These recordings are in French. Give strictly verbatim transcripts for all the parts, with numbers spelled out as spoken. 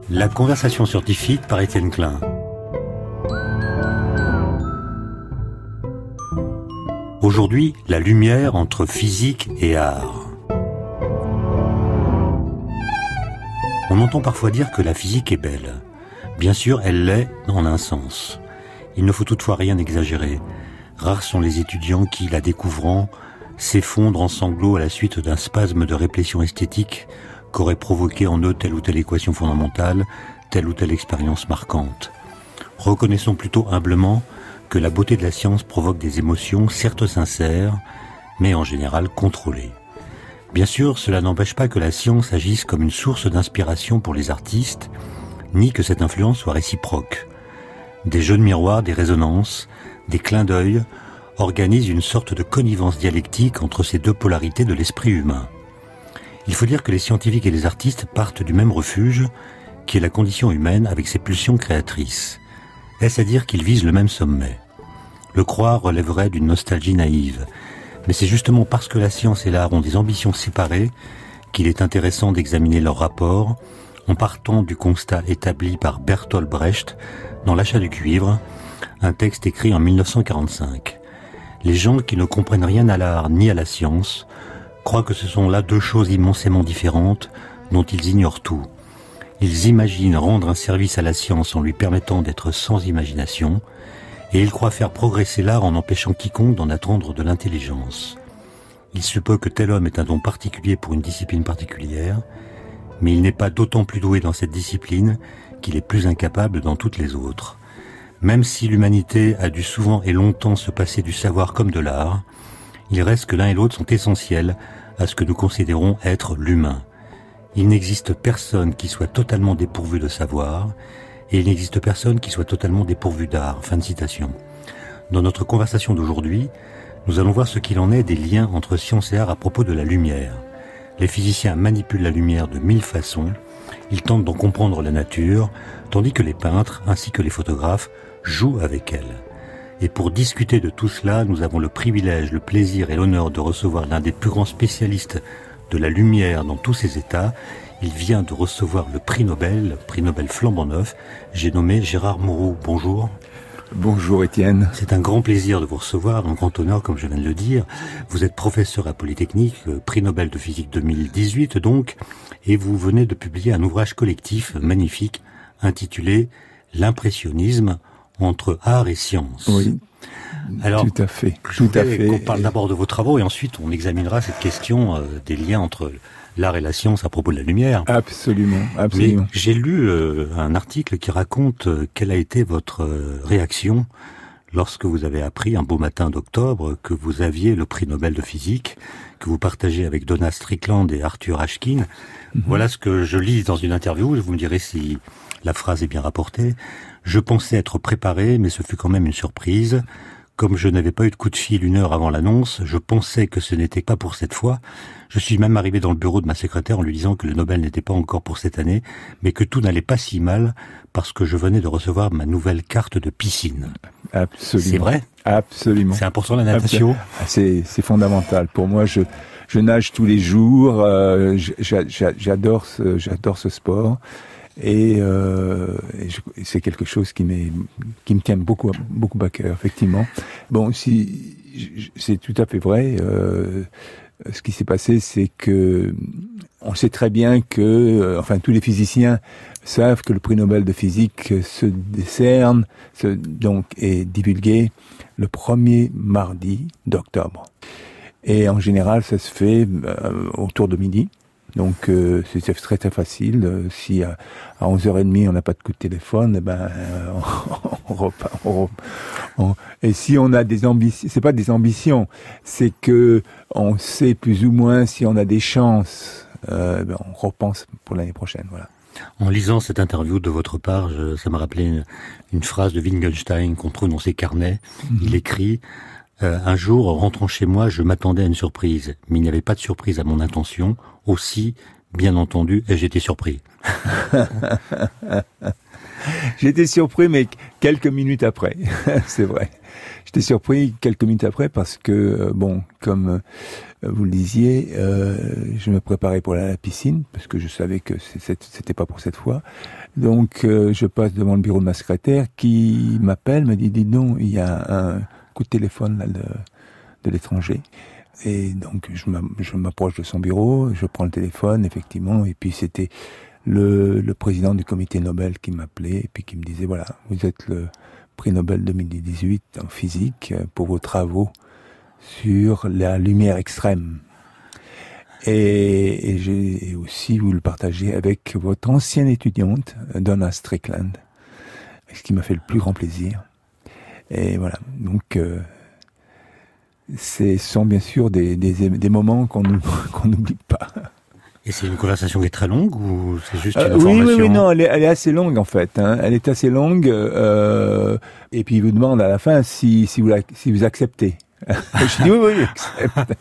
La conversation scientifique par Étienne Klein. Aujourd'hui, la lumière entre physique et art. On entend parfois dire que la physique est belle. Bien sûr, elle l'est en un sens. Il ne faut toutefois rien exagérer. Rares sont les étudiants qui, la découvrant, s'effondrent en sanglots à la suite d'un spasme de réplétion esthétique qu'aurait provoqué en eux telle ou telle équation fondamentale, telle ou telle expérience marquante. Reconnaissons plutôt humblement que la beauté de la science provoque des émotions certes sincères, mais en général contrôlées. Bien sûr, cela n'empêche pas que la science agisse comme une source d'inspiration pour les artistes, ni que cette influence soit réciproque. Des jeux de miroir, des résonances, des clins d'œil organisent une sorte de connivence dialectique entre ces deux polarités de l'esprit humain. Il faut dire que les scientifiques et les artistes partent du même refuge, qui est la condition humaine avec ses pulsions créatrices. Est-ce à dire qu'ils visent le même sommet? Le croire relèverait d'une nostalgie naïve. Mais c'est justement parce que la science et l'art ont des ambitions séparées qu'il est intéressant d'examiner leur rapport en partant du constat établi par Bertolt Brecht dans L'achat du cuivre, un texte écrit en mille neuf cent quarante-cinq. Les gens qui ne comprennent rien à l'art ni à la science croient que ce sont là deux choses immensément différentes dont ils ignorent tout. Ils imaginent rendre un service à la science en lui permettant d'être sans imagination, et ils croient faire progresser l'art en empêchant quiconque d'en attendre de l'intelligence. Il se peut que tel homme ait un don particulier pour une discipline particulière, mais il n'est pas d'autant plus doué dans cette discipline qu'il est plus incapable dans toutes les autres. Même si l'humanité a dû souvent et longtemps se passer du savoir comme de l'art, il reste que l'un et l'autre sont essentiels à ce que nous considérons être l'humain. Il n'existe personne qui soit totalement dépourvu de savoir, et il n'existe personne qui soit totalement dépourvu d'art. Fin de citation. Dans notre conversation d'aujourd'hui, nous allons voir ce qu'il en est des liens entre science et art à propos de la lumière. Les physiciens manipulent la lumière de mille façons, ils tentent d'en comprendre la nature, tandis que les peintres, ainsi que les photographes, jouent avec elle. Et pour discuter de tout cela, nous avons le privilège, le plaisir et l'honneur de recevoir l'un des plus grands spécialistes de la lumière dans tous ses états. Il vient de recevoir le prix Nobel, le prix Nobel flambant neuf. J'ai nommé Gérard Mourou. Bonjour. Bonjour Étienne. C'est un grand plaisir de vous recevoir, un grand honneur comme je viens de le dire. Vous êtes professeur à Polytechnique, prix Nobel de physique deux mille dix-huit donc, et vous venez de publier un ouvrage collectif magnifique intitulé « L'impressionnisme entre art et science ». Oui, alors, tout à fait. Je tout à voulais fait. qu'on parle d'abord de vos travaux et ensuite on examinera cette question euh, des liens entre l'art et la science à propos de la lumière. Absolument, absolument. Mais j'ai lu euh, un article qui raconte euh, quelle a été votre euh, réaction lorsque vous avez appris un beau matin d'octobre que vous aviez le prix Nobel de physique, que vous partagez avec Donna Strickland et Arthur Ashkin. Mm-hmm. Voilà ce que je lis dans une interview, vous me direz si la phrase est bien rapportée. Je pensais être préparé, mais ce fut quand même une surprise. Comme je n'avais pas eu de coup de fil une heure avant l'annonce, je pensais que ce n'était pas pour cette fois. Je suis même arrivé dans le bureau de ma secrétaire en lui disant que le Nobel n'était pas encore pour cette année, mais que tout n'allait pas si mal parce que je venais de recevoir ma nouvelle carte de piscine. Absolument. C'est vrai? Absolument. C'est important la natation? C'est, c'est fondamental. Pour moi, je, je nage tous les jours. Euh, j'adore ce, j'adore ce sport. Et, euh, et, je, et c'est quelque chose qui m'est, qui me tient beaucoup, beaucoup à cœur, effectivement. Bon, si c'est tout à fait vrai. Euh, ce qui s'est passé, c'est que on sait très bien que, euh, enfin, tous les physiciens savent que le prix Nobel de physique se décerne, se, donc est divulgué le premier mardi d'octobre. Et en général, ça se fait euh, autour de midi. Donc euh, c'est très très facile. Euh, si à, à onze heures trente on n'a pas de coup de téléphone, eh ben euh, on, on repart. On, on, et si on a des ambitions, c'est pas des ambitions, c'est que on sait plus ou moins si on a des chances. Euh, ben, on repense pour l'année prochaine. Voilà. En lisant cette interview de votre part, je, ça m'a rappelé une, une phrase de Wittgenstein qu'on trouve dans ses carnets. Mm-hmm. Il écrit. Euh, un jour, en rentrant chez moi, je m'attendais à une surprise, mais il n'y avait pas de surprise à mon intention. Aussi, bien entendu, ai-je été surpris. J'étais surpris, mais quelques minutes après, c'est vrai. J'étais surpris quelques minutes après parce que, bon, comme vous le disiez, euh, je me préparais pour aller à la piscine, parce que je savais que c'était pas pour cette fois. Donc, euh, je passe devant le bureau de ma secrétaire qui m'appelle, me dit, dis donc, il y a un coup de téléphone là, de, de l'étranger. Et donc, je m'approche de son bureau, je prends le téléphone, effectivement, et puis c'était le, le président du comité Nobel qui m'appelait, et puis qui me disait, voilà, vous êtes le prix Nobel deux mille dix-huit en physique pour vos travaux sur la lumière extrême. Et, et j'ai aussi voulu le partager avec votre ancienne étudiante, Donna Strickland, ce qui m'a fait le plus grand plaisir. Et voilà, donc euh, ce sont bien sûr des, des, des moments qu'on qu'on n'oublie pas. Et c'est une conversation qui est très longue ou c'est juste une euh, information? Oui, oui, oui, non, elle est, elle est assez longue en fait. Hein. Elle est assez longue. Euh, et puis il vous demande à la fin si, si, vous, la, si vous acceptez. Je dis oui, oui, j'accepte.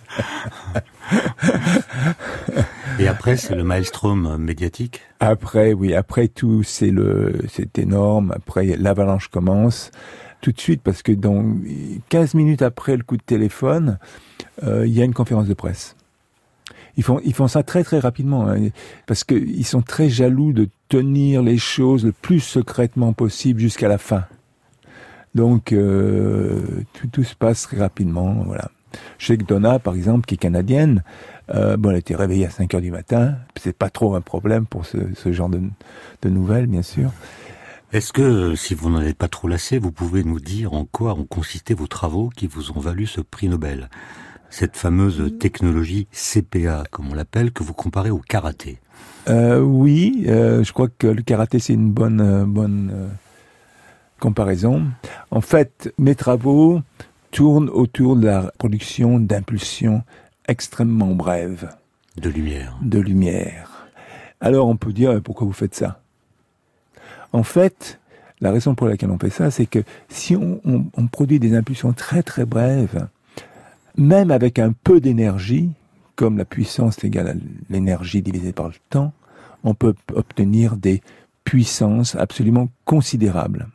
Et après, c'est le maelstrom médiatique? Après, oui, après tout, c'est le, c'est énorme. Après, l'avalanche commence tout de suite parce que dans quinze minutes après le coup de téléphone, euh, il y a une conférence de presse. Ils font, ils font ça très très rapidement, hein, parce que ils sont très jaloux de tenir les choses le plus secrètement possible jusqu'à la fin. Donc euh, tout, tout se passe très rapidement, voilà. Je sais que Donna, par exemple, qui est canadienne, euh, bon, elle était réveillée à cinq heures du matin. C'est pas trop un problème pour ce, ce genre de, de nouvelles, bien sûr. Est-ce que, si vous n'en êtes pas trop lassé, vous pouvez nous dire en quoi ont consisté vos travaux qui vous ont valu ce prix Nobel? Cette fameuse technologie C P A, comme on l'appelle, que vous comparez au karaté. Euh, oui, euh, je crois que le karaté, c'est une bonne, euh, bonne euh, comparaison. En fait, mes travaux tournent autour de la production d'impulsions extrêmement brèves. De lumière. De lumière. Alors, on peut dire, pourquoi vous faites ça? En fait, la raison pour laquelle on fait ça, c'est que si on, on, on produit des impulsions très très brèves, même avec un peu d'énergie, comme la puissance égale à l'énergie divisée par le temps, on peut obtenir des puissances absolument considérables.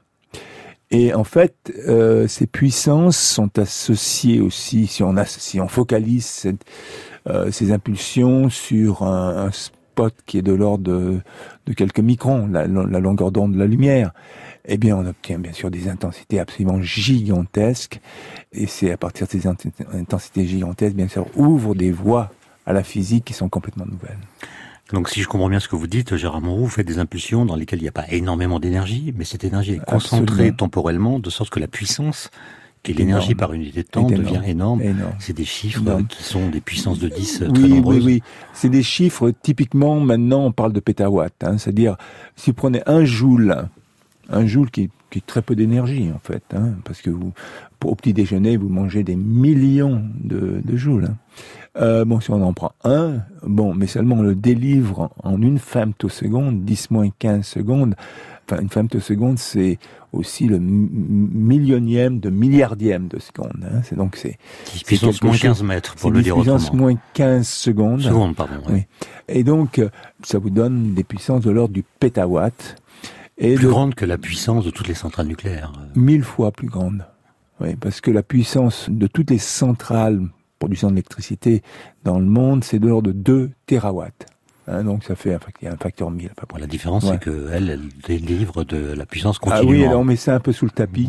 Et en fait, euh, ces puissances sont associées aussi, si on, a, si on focalise cette, euh, ces impulsions sur un, un spot qui est de l'ordre de, de quelques microns, la, la longueur d'onde de la lumière, eh bien, on obtient bien sûr des intensités absolument gigantesques. Et c'est à partir de ces intensités gigantesques, bien sûr, ouvrent des voies à la physique qui sont complètement nouvelles. Donc, si je comprends bien ce que vous dites, Gérard Mourou, vous faites des impulsions dans lesquelles il n'y a pas énormément d'énergie, mais cette énergie est concentrée Absolument. temporellement, de sorte que la puissance, qui est l'énergie par unité de temps, est devient énorme. énorme. C'est des chiffres énorme. qui sont des puissances de dix très oui, nombreuses. Oui, oui, c'est des chiffres, typiquement, maintenant, on parle de pétawatts. Hein, c'est-à-dire, si vous prenez un joule, un joule qui, qui est très peu d'énergie, en fait, hein, parce que vous, pour, au petit déjeuner, vous mangez des millions de, de joules. Hein. Euh, bon, si on en prend un, bon, mais seulement on le délivre en une femtoseconde, dix moins quinze secondes. Enfin, une femtoseconde, c'est aussi le millionième de milliardième de seconde. Hein. C'est donc c'est dix puissance moins quinze mètres pour le dire autrement. dix puissance moins quinze secondes. Secondes, pardon. Oui. oui. Et donc, ça vous donne des puissances de l'ordre du pétawatt. Et plus de, grande que la puissance de toutes les centrales nucléaires. Mille fois plus grande. Oui, parce que la puissance de toutes les centrales produisant de l'électricité dans le monde, c'est de l'ordre de deux térawatts. Hein, donc ça fait un facteur, un facteur mille. Bon, la différence, ouais. c'est qu'elle, elle délivre de la puissance continuellement. Ah oui, alors on met ça un peu sous le tapis.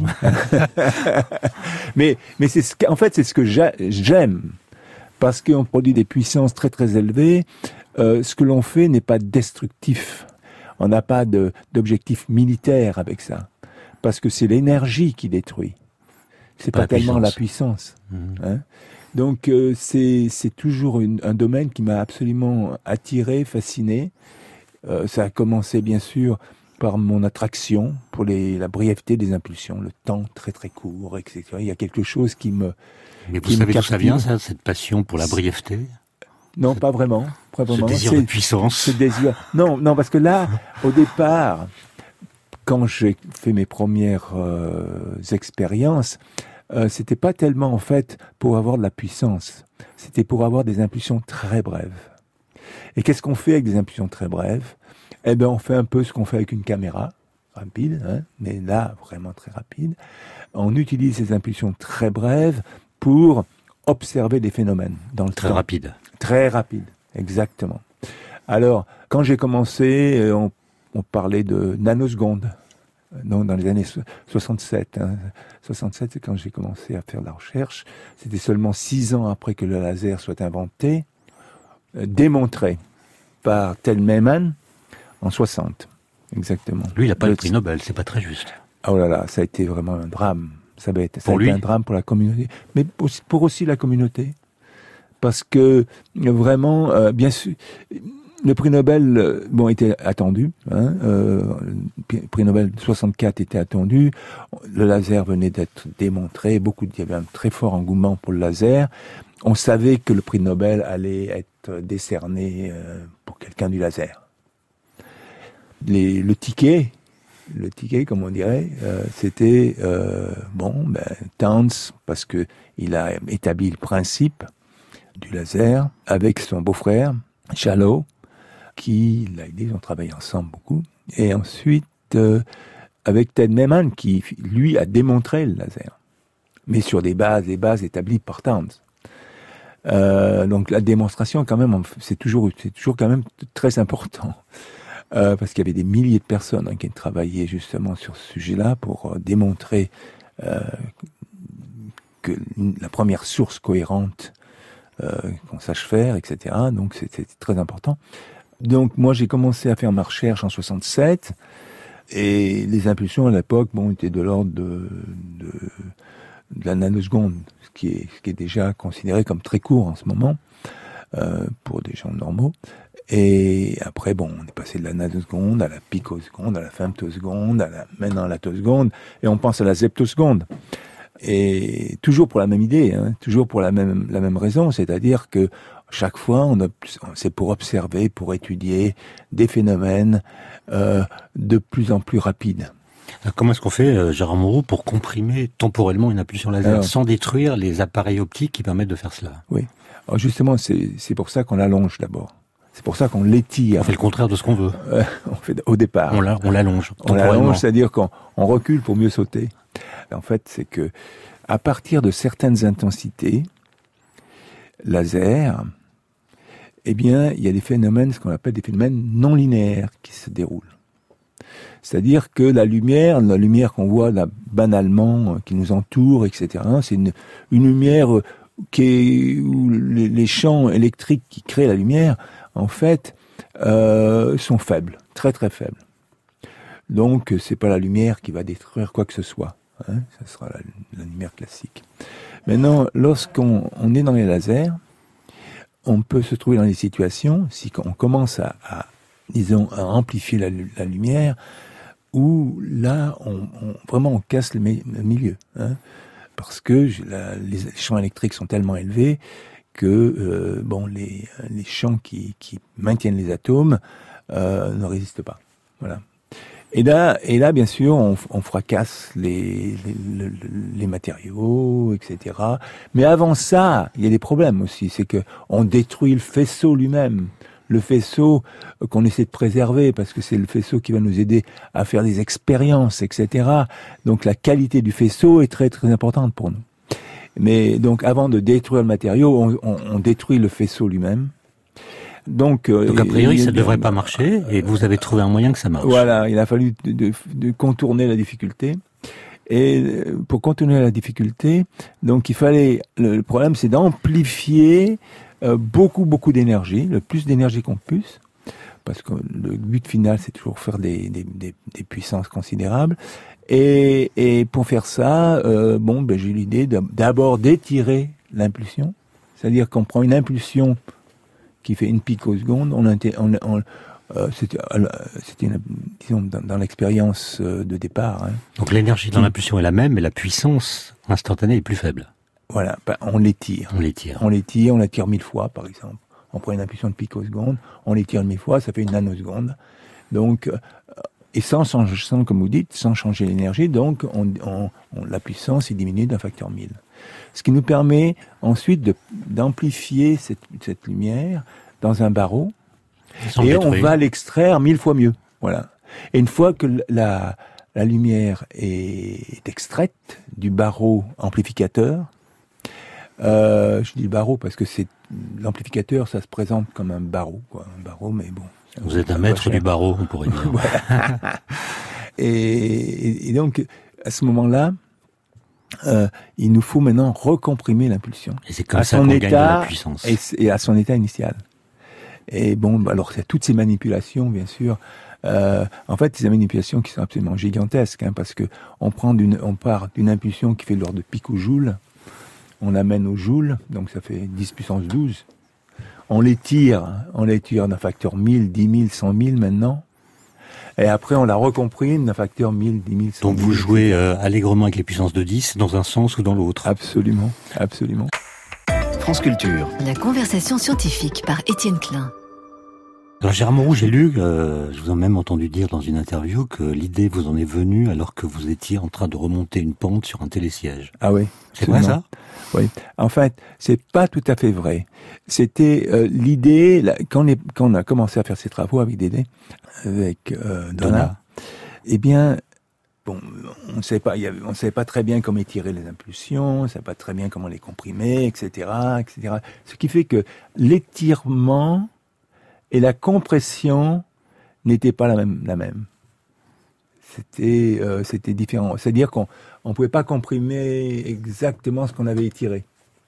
mais mais c'est ce en fait, c'est ce que j'aime. Parce qu'on produit des puissances très très élevées. Euh, ce que l'on fait n'est pas destructif. On n'a pas de, d'objectif militaire avec ça. Parce que c'est l'énergie qui détruit. C'est pas, pas tellement puissance. la puissance. Mmh. Hein. Donc euh, c'est, c'est toujours une, un domaine qui m'a absolument attiré, fasciné. Euh, ça a commencé bien sûr par mon attraction pour les, la brièveté des impulsions, le temps très très court, et cetera. Il y a quelque chose qui me... Mais vous savez d'où ça vient, ça, cette passion pour la brièveté ? Non, pas vraiment. Pas vraiment. Ce désir c'est, de puissance. Ce désir. Non, non, parce que là, au départ, quand j'ai fait mes premières euh, expériences, euh, c'était pas tellement en fait pour avoir de la puissance. C'était pour avoir des impulsions très brèves. Et qu'est-ce qu'on fait avec des impulsions très brèves? Eh ben, on fait un peu ce qu'on fait avec une caméra, rapide, hein, mais là, vraiment très rapide. On utilise ces impulsions très brèves pour observer des phénomènes dans le très temps. rapide. Très rapide, exactement. Alors, quand j'ai commencé, on, on parlait de nanosecondes. Donc, dans les années soixante-sept. Hein. soixante-sept, c'est quand j'ai commencé à faire de la recherche. C'était seulement six ans après que le laser soit inventé, euh, démontré par Tellman en soixante. Exactement. Lui, il n'a pas le, le prix Nobel, c'est pas très juste. Oh là là, ça a été vraiment un drame. Ça a été, ça pour a été lui. un drame pour la communauté, mais pour, pour aussi la communauté. Parce que, vraiment, euh, bien sûr, le prix Nobel, euh, bon, était attendu. Hein, euh, le prix Nobel soixante-quatre était attendu. Le laser venait d'être démontré. Beaucoup, il y avait un très fort engouement pour le laser. On savait que le prix Nobel allait être décerné euh, pour quelqu'un du laser. Les, le ticket, le ticket, comme on dirait, euh, c'était euh, bon, ben, Townes, parce que il a établi le principe du laser avec son beau-frère Shallow, qui l'a aidé, ils ont travaillé ensemble beaucoup. Et ensuite, euh, avec Ted Naiman, qui, lui, a démontré le laser. Mais sur des bases, des bases établies par Townes. Euh, donc la démonstration, quand même, c'est toujours, c'est toujours quand même très important. Euh, parce qu'il y avait des milliers de personnes hein, qui travaillaient justement sur ce sujet-là pour euh, démontrer euh, que la première source cohérente euh, qu'on sache faire, et cetera. Donc c'était très important. Donc moi j'ai commencé à faire ma recherche en soixante-sept et les impulsions à l'époque bon étaient de l'ordre de, de, de la nanoseconde, ce qui est ce qui est déjà considéré comme très court en ce moment euh, pour des gens normaux. Et après bon on est passé de la nanoseconde à la picoseconde, à la femtoseconde, à la maintenant à la toseconde et on pense à la zeptoseconde. Et toujours pour la même idée, hein, toujours pour la même la même raison, c'est-à-dire que chaque fois, on a, c'est pour observer, pour étudier des phénomènes euh, de plus en plus rapides. Alors, comment est-ce qu'on fait, euh, Gérard Moreau, pour comprimer temporellement une impulsion laser Alors, sans détruire les appareils optiques qui permettent de faire cela? Oui. Alors justement, c'est, c'est pour ça qu'on l'allonge d'abord. C'est pour ça qu'on l'étire. On fait le contraire de ce qu'on veut. Euh, on fait au départ. On, la, on l'allonge. On l'allonge, c'est-à-dire qu'on on recule pour mieux sauter. En fait, c'est que à partir de certaines intensités laser, eh bien, il y a des phénomènes, ce qu'on appelle des phénomènes non linéaires qui se déroulent. C'est-à-dire que la lumière, la lumière qu'on voit là, banalement, qui nous entoure, et cetera, c'est une, une lumière qui est, où les, les champs électriques qui créent la lumière, en fait, euh, sont faibles, très très faibles. Donc, c'est pas la lumière qui va détruire quoi que ce soit. Hein, ça sera la, la lumière classique. Maintenant, lorsqu'on on est dans les lasers, on peut se trouver dans des situations, si on commence à, à disons, à amplifier la, la lumière, où là, on, on, vraiment, on casse le, le milieu. Hein, parce que la, les champs électriques sont tellement élevés que euh, bon, les, les champs qui, qui maintiennent les atomes euh, ne résistent pas. Voilà. Et là, et là, bien sûr, on, on fracasse les, les, les, les matériaux, et cetera. Mais avant ça, il y a des problèmes aussi. C'est que on détruit le faisceau lui-même, le faisceau qu'on essaie de préserver, parce que c'est le faisceau qui va nous aider à faire des expériences, et cetera. Donc la qualité du faisceau est très très importante pour nous. Mais donc, avant de détruire le matériau, on, on, on détruit le faisceau lui-même. Donc, Donc a priori, ça ne devrait pas marcher, et vous avez trouvé un moyen que ça marche. Voilà, il a fallu de, de, de contourner la difficulté. Et pour contourner la difficulté, donc il fallait, le, le problème c'est d'amplifier euh, beaucoup, beaucoup d'énergie, le plus d'énergie qu'on puisse, parce que le but final c'est toujours faire des, des, des, des puissances considérables. Et, et pour faire ça, euh, bon, ben, j'ai eu l'idée de, d'abord d'étirer l'impulsion, c'est-à-dire qu'on prend une impulsion qui fait une picoseconde, on, on, on euh, c'était, euh, c'était une, disons dans, dans l'expérience euh, de départ. Hein. Donc l'énergie dans l'impulsion est la même, mais la puissance instantanée est plus faible. Voilà, ben, on l'étire. On l'étire. On l'étire, on l'étire mille fois, par exemple. On prend une impulsion de picoseconde, on l'étire mille fois, ça fait une nanoseconde. Donc, euh, et sans, sans, sans, comme vous dites, sans changer l'énergie, donc on, on, on, la puissance est diminuée d'un facteur mille. Ce qui nous permet ensuite de, d'amplifier cette, cette lumière dans un barreau, Sans et le on détruire. va l'extraire mille fois mieux. Voilà. Et une fois que la, la lumière est extraite du barreau amplificateur, euh, je dis le barreau parce que c'est l'amplificateur, ça se présente comme un barreau, quoi, un barreau, mais bon. Vous êtes un maître du barreau, on pourrait dire. Voilà. et, et, et donc, à ce moment-là, euh, il nous faut maintenant recomprimer l'impulsion. Et c'est comme à ça son qu'on état, gagne de la puissance. Et, et à son état initial. Et bon, alors, il y a toutes ces manipulations, bien sûr. Euh, en fait, ces manipulations qui sont absolument gigantesques, hein, parce que on prend d'une, on part d'une impulsion qui fait de l'ordre de picojoule, on l'amène au joule, donc ça fait dix puissance douze. On les tire, on les tire d'un facteur mille, dix mille, cent mille maintenant. Et après, on la recomprime d'un facteur mille, dix mille, cent mille. Donc vous jouez euh, allègrement avec les puissances de dix, dans un sens ou dans l'autre. Absolument, absolument. France Culture. La conversation scientifique par Étienne Klein. Alors Gérard Mourou, j'ai lu, euh, je vous ai même entendu dire dans une interview que l'idée vous en est venue alors que vous étiez en train de remonter une pente sur un télésiège. Ah oui. C'est vrai ça ? Oui. En fait, c'est pas tout à fait vrai. C'était euh, l'idée, là, quand, on est, quand on a commencé à faire ces travaux avec Dédé, avec euh, Donna, Donna, eh bien, bon, on ne savait pas, il y avait, on savait pas très bien comment étirer les impulsions, on ne savait pas très bien comment les comprimer, et cetera, et cetera. Ce qui fait que l'étirement et la compression n'étaient pas la même. La même. C'était, euh, c'était différent. C'est-à-dire qu'on on pouvait pas comprimer exactement ce qu'on avait étiré.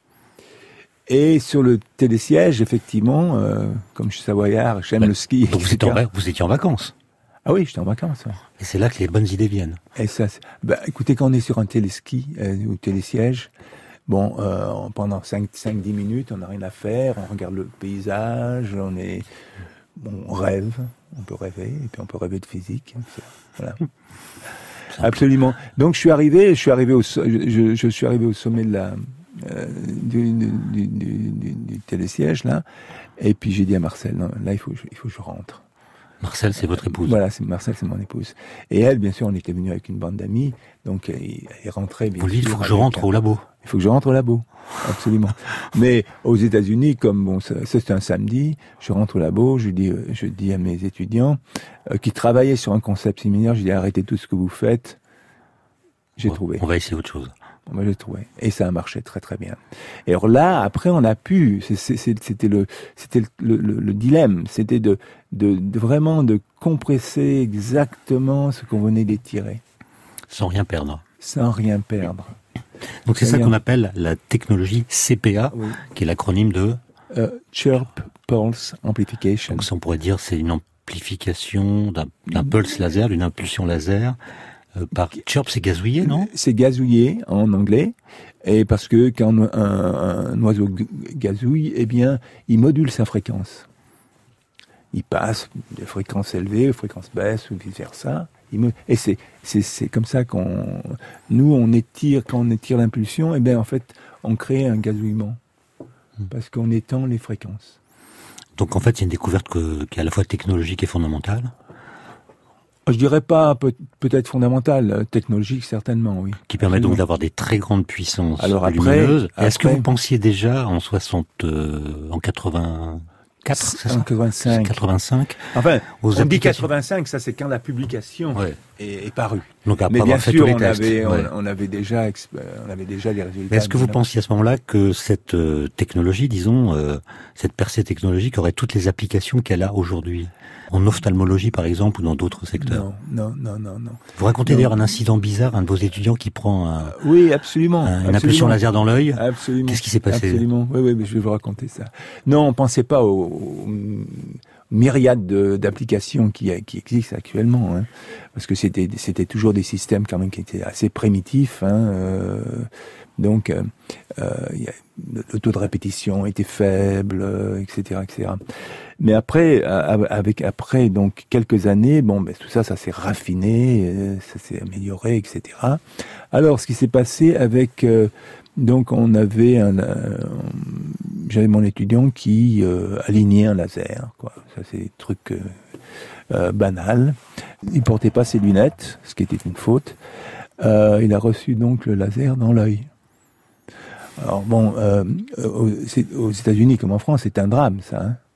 Et sur le télésiège, effectivement, euh, comme je suis savoyard, j'aime bah, le ski. Donc vous étiez, en, vous étiez en vacances. Ah oui, j'étais en vacances. Ouais. Et c'est là que les bonnes idées viennent. Et ça, bah, écoutez, quand on est sur un téléski euh, ou télésiège, bon, euh, pendant cinq à dix minutes, on n'a rien à faire, on regarde le paysage, on est, bon, on rêve, on peut rêver, et puis on peut rêver de physique. Voilà. Absolument. Donc je suis arrivé, je suis arrivé au, je, je suis arrivé au sommet de la euh, du, du, du, du, du télésiège là, et puis j'ai dit à Marcel, non, là il faut, il faut que je rentre. Marcel, c'est votre épouse. Voilà, c'est Marcel, c'est mon épouse. Et elle, bien sûr, on était venus avec une bande d'amis, donc elle, elle rentrait. Bien Vous lui dites, il faut que je avec, rentre au labo. Il faut que je rentre au labo, absolument. Mais aux États-Unis, comme bon, ça, ça c'était un samedi, je rentre au labo, je dis, je dis à mes étudiants euh, qui travaillaient sur un concept similaire, je dis arrêtez tout ce que vous faites. J'ai bon, trouvé. On va essayer autre chose. Bon, ben, j'ai trouvé. Et ça a marché très très bien. Et alors là, après, on a pu. C'est, c'est, c'était le, c'était le, le, le dilemme. C'était de, de, de vraiment de compresser exactement ce qu'on venait d'étirer. Sans rien perdre. Sans rien perdre. Donc c'est ça qu'on appelle la technologie C P A, oui. Qui est l'acronyme de euh, Chirp Pulse Amplification. Donc ça, on pourrait dire, c'est une amplification d'un, d'un pulse laser, d'une impulsion laser. Euh, par chirp, c'est gazouiller, non ? C'est gazouiller en anglais, et parce que quand un, un, un oiseau gazouille, eh bien, il module sa fréquence. Il passe de fréquences élevées aux fréquences basses ou vice versa. Me... Et c'est, c'est, c'est comme ça qu'on, nous, on étire, quand on étire l'impulsion, eh bien, en fait, on crée un gazouillement. Parce qu'on étend les fréquences. Donc, en fait, c'est une découverte que, qui est à la fois technologique et fondamentale. Je dirais pas peut, peut-être fondamentale, technologique certainement, oui. Qui permet donc d'avoir des très grandes puissances Alors lumineuses. Après, Est-ce après, que vous pensiez déjà en soixante, euh, en quatre-vingt-quatre, c'est ça ? En quatre-vingt-cinq. quatre-vingt-cinq. Enfin, aux on dit quatre-vingt-cinq, ça c'est quand la publication ouais. est, est parue. Donc après Mais avoir bien fait sûr, tous les on tests. avait, ouais. on, on avait déjà, on avait déjà les résultats. Mais est-ce que vous pensiez à ce moment-là que cette euh, technologie, disons, euh, cette percée technologique aurait toutes les applications qu'elle a aujourd'hui ? En ophtalmologie, par exemple, ou dans d'autres secteurs. Non, non, non, non, non. Vous racontez non. d'ailleurs un incident bizarre, un de vos étudiants qui prend un, oui, absolument, un, une absolument. impulsion laser dans l'œil. Absolument. Qu'est-ce qui s'est passé ? Absolument. Oui, oui, mais je vais vous raconter ça. Non, on pensait pas aux, aux myriades de, d'applications qui, qui existent actuellement, hein, parce que c'était, c'était toujours des systèmes quand même qui étaient assez primitifs. Hein, euh, donc, euh, euh, y a, le taux de répétition était faible, euh, et cetera, et cetera. Mais après, avec après donc quelques années, bon, ben tout ça, ça s'est raffiné, euh, ça s'est amélioré, et cetera. Alors, ce qui s'est passé avec, euh, donc, on avait un, euh, j'avais mon étudiant qui euh, alignait un laser, quoi. Ça, c'est des trucs euh, euh, banals. Il portait pas ses lunettes, ce qui était une faute. Euh, il a reçu donc le laser dans l'œil. Alors bon, euh, aux, aux États-Unis comme en France, c'est un drame, ça. Hein.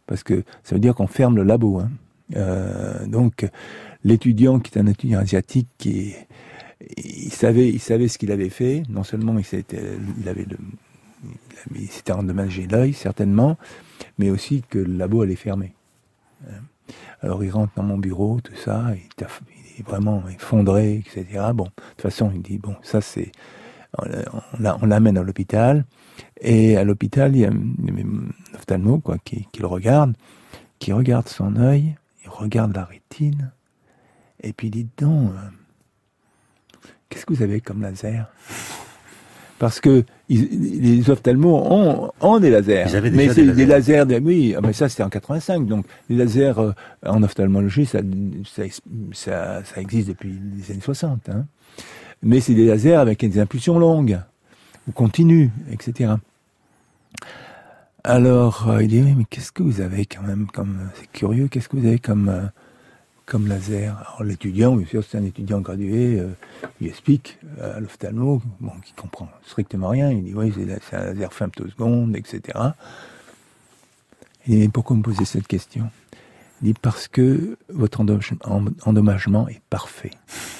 parce que ça veut dire qu'on ferme le labo. Hein. Euh, donc, l'étudiant qui est un étudiant asiatique, qui il savait, il savait ce qu'il avait fait. Non seulement il s'était, il avait, le, il avait, il s'était endommagé l'œil certainement, mais aussi que le labo allait fermer. Alors il rentre dans mon bureau, tout ça, il, il est vraiment effondré, et cetera. Bon, de toute façon, il dit bon, ça c'est, on, on l'amène à l'hôpital, et à l'hôpital il y a un ophtalmo quoi, qui, qui le regarde, qui regarde son œil, il regarde la rétine, et puis il dit donc, euh, qu'est-ce que vous avez comme laser? Parce que ils, les ophtalmos ont, ont des lasers. Ils avaient mais déjà c'est des lasers. des lasers, de, oui, mais ça c'était en quatre-vingt-cinq. Donc les lasers euh, en ophtalmologie, ça, ça, ça, ça existe depuis les années soixante. Hein. Mais c'est des lasers avec des impulsions longues, ou continues, et cetera. Alors euh, il dit, oui, mais qu'est-ce que vous avez quand même comme, c'est curieux, qu'est-ce que vous avez comme... Euh, comme laser. Alors l'étudiant, bien sûr, c'est un étudiant gradué, euh, il explique euh, à l'ophtalmo, bon, qui comprend strictement rien, il dit, oui, c'est, c'est un laser femtoseconde, et cetera. Il dit, mais pourquoi me poser cette question? Il dit, parce que votre endommagement est parfait.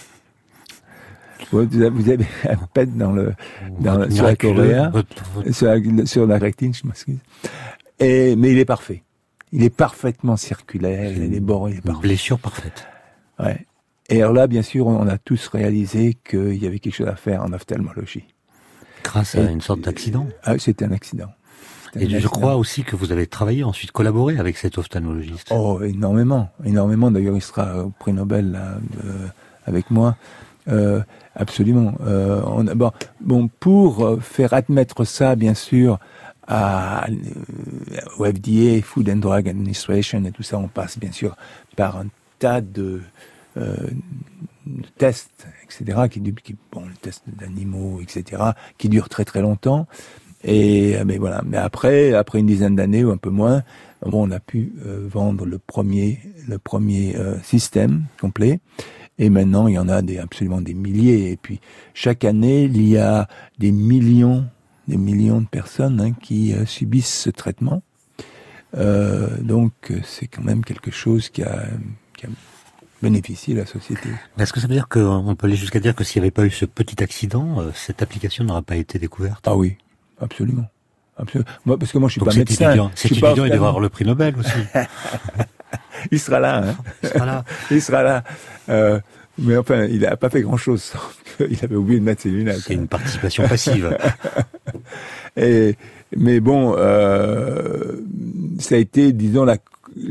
Vous avez, vous avez un pet dans le, dans, sur la choréa, sur la, sur la rétine, je m'excuse. Et, mais il est parfait. Il est parfaitement circulaire, il est bords, il est parfait. Blessure parfaite. Ouais. Et alors là, bien sûr, on a tous réalisé qu'il y avait quelque chose à faire en ophtalmologie. Grâce et, à une sorte d'accident. Ah, c'était un accident. C'était et un je accident. crois aussi que vous avez travaillé ensuite, collaboré avec cet ophtalmologiste. Oh, énormément, énormément. D'ailleurs, il sera au prix Nobel là, euh, avec moi. Euh, absolument. Euh, on a, bon, bon, pour faire admettre ça, bien sûr, à, au F D A, Food and Drug Administration et tout ça, on passe bien sûr par un tas de, euh, de tests, et cetera, qui, qui bon, les tests d'animaux, et cetera, qui durent très très longtemps. Et mais voilà. Mais après, après une dizaine d'années ou un peu moins, bon, on a pu euh, vendre le premier, le premier euh, système complet. Et maintenant, il y en a des absolument des milliers. Et puis chaque année, il y a des millions des millions de personnes hein, qui euh, subissent ce traitement. Euh, donc, c'est quand même quelque chose qui a, qui a bénéficié à la société. Est-ce que ça veut dire qu'on peut aller jusqu'à dire que s'il n'y avait pas eu ce petit accident, euh, cette application n'aurait pas été découverte? Ah oui, absolument. absolument. Moi, parce que moi, je suis donc pas cet médecin. Étudiant, cet étudiant, il devrait avoir le prix Nobel aussi. Il sera là. Hein. Il sera là. Il sera là. Euh, mais enfin, il n'a pas fait grand-chose. Il avait oublié de mettre ses lunettes. C'est une participation passive. Et, mais bon, euh, ça a été, disons, la,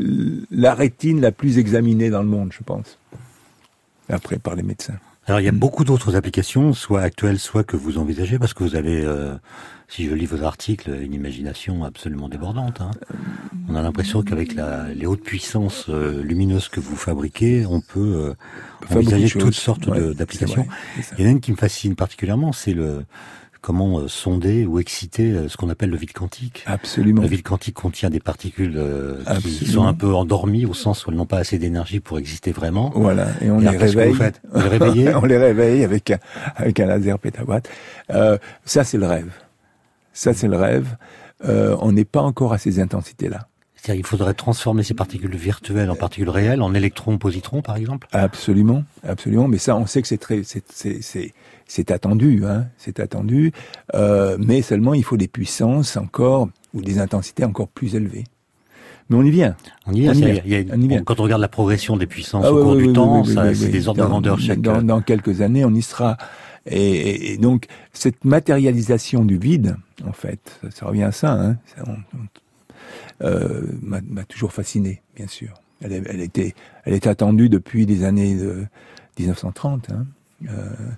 la rétine la plus examinée dans le monde, je pense. Après, par les médecins. Alors, il y a beaucoup d'autres applications, soit actuelles, soit que vous envisagez, parce que vous avez, euh, si je lis vos articles, une imagination absolument débordante. Hein. On a l'impression qu'avec la, les hautes puissances euh, lumineuses que vous fabriquez, on peut euh, envisager toutes sortes ouais, de, d'applications. Il y en a une qui me fascine particulièrement, c'est le comment euh, sonder ou exciter euh, ce qu'on appelle le vide quantique. Absolument. Le vide quantique contient des particules euh, qui sont un peu endormies au sens où elles n'ont pas assez d'énergie pour exister vraiment. Voilà, et on et les alors, réveille. Vous faites vous les réveillez On les réveille avec un, avec un laser pétawatt. Euh, ça, c'est le rêve. Ça, c'est le rêve. Euh, on n'est pas encore à ces intensités-là. C'est-à-dire qu'il faudrait transformer ces particules virtuelles en particules réelles, en électrons, positrons, par exemple? Absolument, absolument. Mais ça, on sait que c'est très, c'est, c'est, c'est, c'est attendu, hein. C'est attendu. Euh, mais seulement, il faut des puissances encore, ou des intensités encore plus élevées. Mais on y vient. On y vient. On y vient. Il y a, on y vient. Quand on regarde la progression des puissances ah, au oui, cours oui, du oui, temps, oui, oui, ça, oui, c'est oui. des ordres dans, de grandeur chaque... Dans, dans quelques années, on y sera. Et, et, et donc, cette matérialisation du vide, en fait, ça, ça revient à ça, hein. Ça, on, on, Euh, m'a, m'a toujours fasciné, bien sûr. Elle, elle était, elle était attendue depuis les années de dix-neuf cent trente, hein, euh,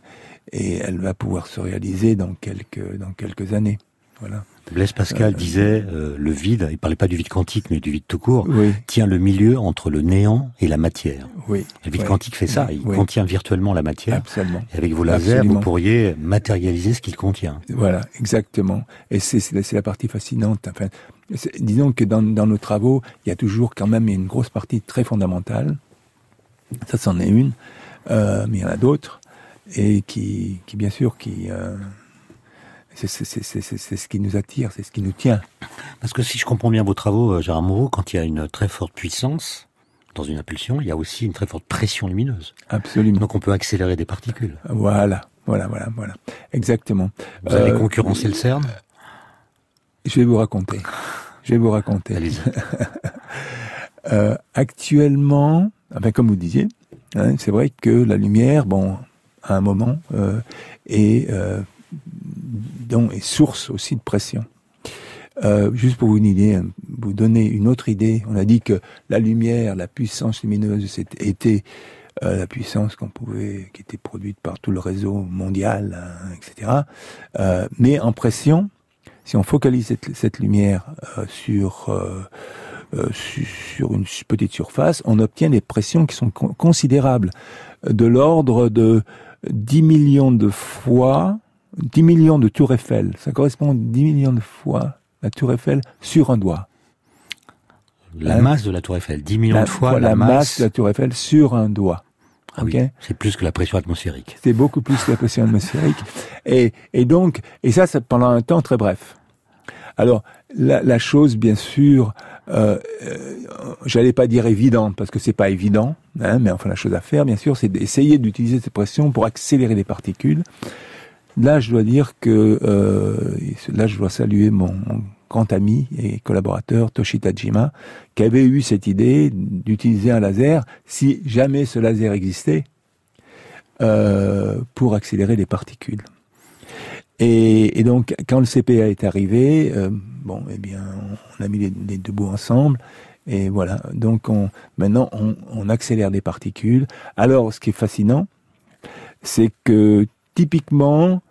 et elle va pouvoir se réaliser dans quelques, dans quelques années. Voilà. Blaise Pascal euh, disait euh, le vide, il parlait pas du vide quantique, mais du vide tout court, oui. tient le milieu entre le néant et la matière. Oui. Le vide oui. quantique fait ça, il oui. contient virtuellement la matière. Absolument. Et avec vos lasers, Absolument. Vous pourriez matérialiser ce qu'il contient. Voilà, exactement. Et c'est, c'est, la, c'est la partie fascinante. Enfin, c'est, disons que dans, dans nos travaux, il y a toujours quand même une grosse partie très fondamentale. Ça, c'en est une, euh, mais il y en a d'autres, et qui, qui bien sûr, qui... Euh, c'est, c'est, c'est, c'est, c'est ce qui nous attire, c'est ce qui nous tient. Parce que si je comprends bien vos travaux, Gérard Moreau, quand il y a une très forte puissance dans une impulsion, il y a aussi une très forte pression lumineuse. Absolument. Donc on peut accélérer des particules. Voilà, voilà, voilà, voilà. Exactement. Vous allez euh, concurrencer le CERN ? Je vais vous raconter. Je vais vous raconter. Allez-y. euh, actuellement, enfin, comme vous disiez, hein, c'est vrai que la lumière, bon, à un moment, euh, est, euh, donc, est source aussi de pression. Euh, juste pour vous, une idée, vous donner une autre idée, on a dit que la lumière, la puissance lumineuse, était euh, la puissance qu'on pouvait, qui était produite par tout le réseau mondial, hein, et cetera. Euh, mais en pression, si on focalise cette, cette lumière euh, sur euh, euh, su, sur une petite surface, on obtient des pressions qui sont con- considérables, de l'ordre de dix millions de fois, dix millions de tours Eiffel. Ça correspond à dix millions de fois la tour Eiffel sur un doigt. La hein? masse de la tour Eiffel, dix millions la, de fois la, la masse... masse de la tour Eiffel sur un doigt. Ah okay? Oui, c'est plus que la pression atmosphérique. C'est beaucoup plus que la pression atmosphérique. Et, et donc, et ça, c'est pendant un temps très bref. Alors, la, la chose, bien sûr, euh, euh, j'allais pas dire évidente, parce que c'est pas évident, hein, mais enfin, la chose à faire, bien sûr, c'est d'essayer d'utiliser cette pression pour accélérer les particules. Là, je dois dire que, euh, là, je dois saluer mon, mon grand ami et collaborateur, Toshi Tajima, qui avait eu cette idée d'utiliser un laser, si jamais ce laser existait, euh, pour accélérer les particules. Et, et donc, quand le C P A est arrivé, euh, bon, eh bien, on a mis les, les deux bouts ensemble, et voilà. Donc, on, maintenant, on, on accélère des particules. Alors, ce qui est fascinant, c'est que typiquement,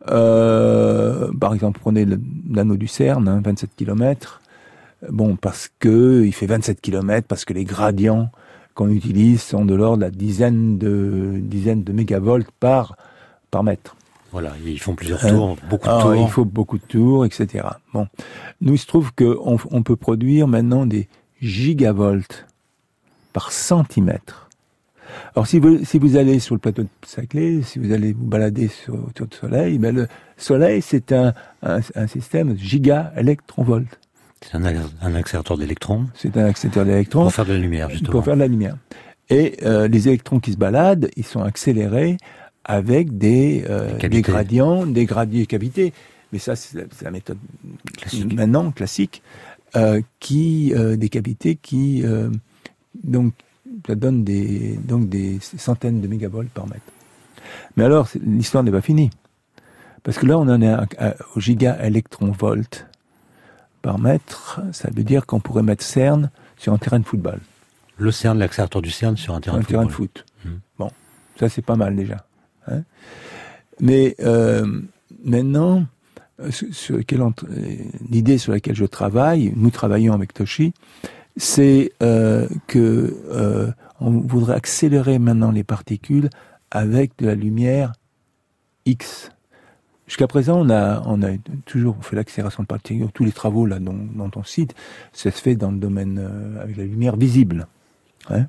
euh, par exemple, prenez l'anneau du CERN, hein, vingt-sept kilomètres. Bon, parce que il fait vingt-sept kilomètres, parce que les gradients qu'on utilise sont de l'ordre de la dizaine de dizaine de mégavolts par par mètre. Voilà, ils font plusieurs tours, euh, beaucoup de ah, tours. Il faut beaucoup de tours, et cetera. Bon, nous, il se trouve qu'on on peut produire maintenant des gigavolts par centimètre. Alors, si vous, si vous allez sur le plateau de Saclay, si vous allez vous balader sur, autour du Soleil, ben le Soleil, c'est un, un, un système giga-électronvolt. C'est un, un accélérateur d'électrons. C'est un accélérateur d'électrons. Pour faire de la lumière, justement. Pour faire de la lumière. Et euh, les électrons qui se baladent, ils sont accélérés avec des, euh, des gradients, des gradients cavités. Mais ça, c'est, c'est la méthode classique. Maintenant classique, euh, qui euh, des cavités qui euh, donc ça donne des donc des centaines de mégavolts par mètre. Mais alors, l'histoire n'est pas finie, parce que là, on en est à, à, au giga-électronvolt par mètre. Ça veut dire qu'on pourrait mettre CERN sur un terrain de football. Le CERN, l'accélérateur du CERN sur un terrain un de football. Un terrain de foot. Mmh. Bon, ça c'est pas mal déjà. Hein. Mais euh, maintenant, sur lequel on, l'idée sur laquelle je travaille, nous travaillons avec Toshi, c'est euh, que euh, on voudrait accélérer maintenant les particules avec de la lumière X. Jusqu'à présent, on a, on a toujours fait l'accélération de particules. Tous les travaux là dont, dont on cite, ça se fait dans le domaine euh, avec la lumière visible. Hein.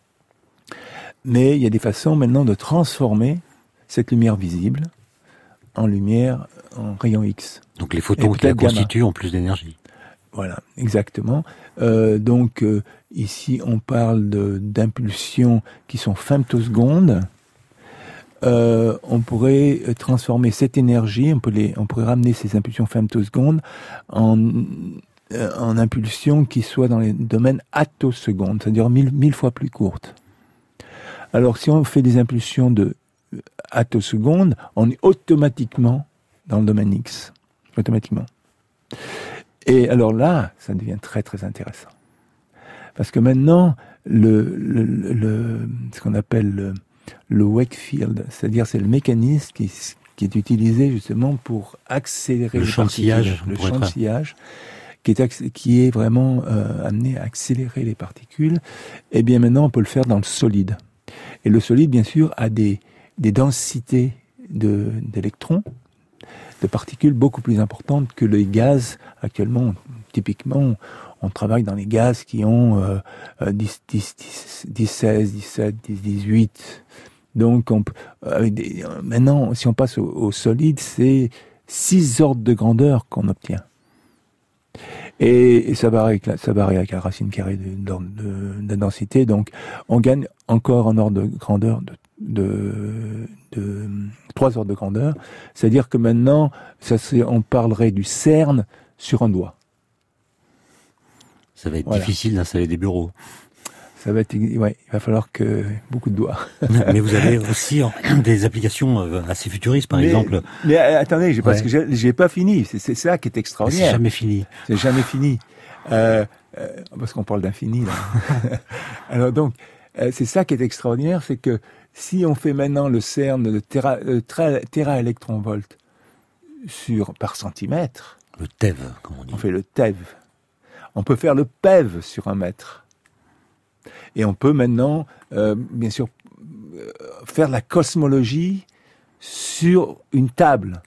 Mais il y a des façons maintenant de transformer cette lumière visible en lumière en rayon X. Donc les photons qui la constituent ont plus d'énergie. Voilà, exactement. Euh, donc euh, ici on parle de, d'impulsions qui sont femtosecondes. Euh, on pourrait transformer cette énergie, on, peut les, on pourrait ramener ces impulsions femtosecondes en, euh, en impulsions qui soient dans les domaines attosecondes, c'est-à-dire mille, mille fois plus courtes. Alors si on fait des impulsions de attosecondes, on est automatiquement dans le domaine X. Automatiquement. Et alors là, ça devient très très intéressant. Parce que maintenant, le, le, le, ce qu'on appelle le, le Wakefield, c'est-à-dire c'est le mécanisme qui, qui est utilisé justement pour accélérer le les chantillage, particules. Le chantillage, qui est, qui est vraiment euh, amené à accélérer les particules. Et bien maintenant, on peut le faire dans le solide. Et le solide, bien sûr, a des, des densités de, d'électrons, de particules beaucoup plus importantes que les gaz. Actuellement, typiquement, on travaille dans les gaz qui ont euh, dix, dix, dix, dix, seize, dix-sept, dix, dix-huit. Donc, on, euh, des, maintenant, si on passe au, au solide, c'est, six ordres de grandeur qu'on obtient. Et, et ça varie avec la, ça varie avec la racine carrée de, de, de, de la densité. Donc, on gagne encore un ordre de grandeur de, de, de trois ordres de grandeur. C'est-à-dire que maintenant, ça c'est, on parlerait du CERN sur un doigt. Ça va être Voilà. difficile d'installer des bureaux. Ça va être, ouais, il va falloir que beaucoup de doigts. Mais vous avez aussi des applications assez futuristes, par mais, exemple. Mais attendez, j'ai, parce Ouais. que j'ai, j'ai pas fini. C'est, c'est ça qui est extraordinaire. C'est jamais fini. C'est jamais fini. Euh, euh, parce qu'on parle d'infini, là. Alors donc, euh, c'est ça qui est extraordinaire, c'est que si on fait maintenant le CERN de téra, euh, tra, téraélectronvolts sur, par centimètre. Le T E V, comme on dit. On fait le T E V. On peut faire le P E V sur un mètre. Et on peut maintenant, euh, bien sûr, euh, faire la cosmologie sur une table.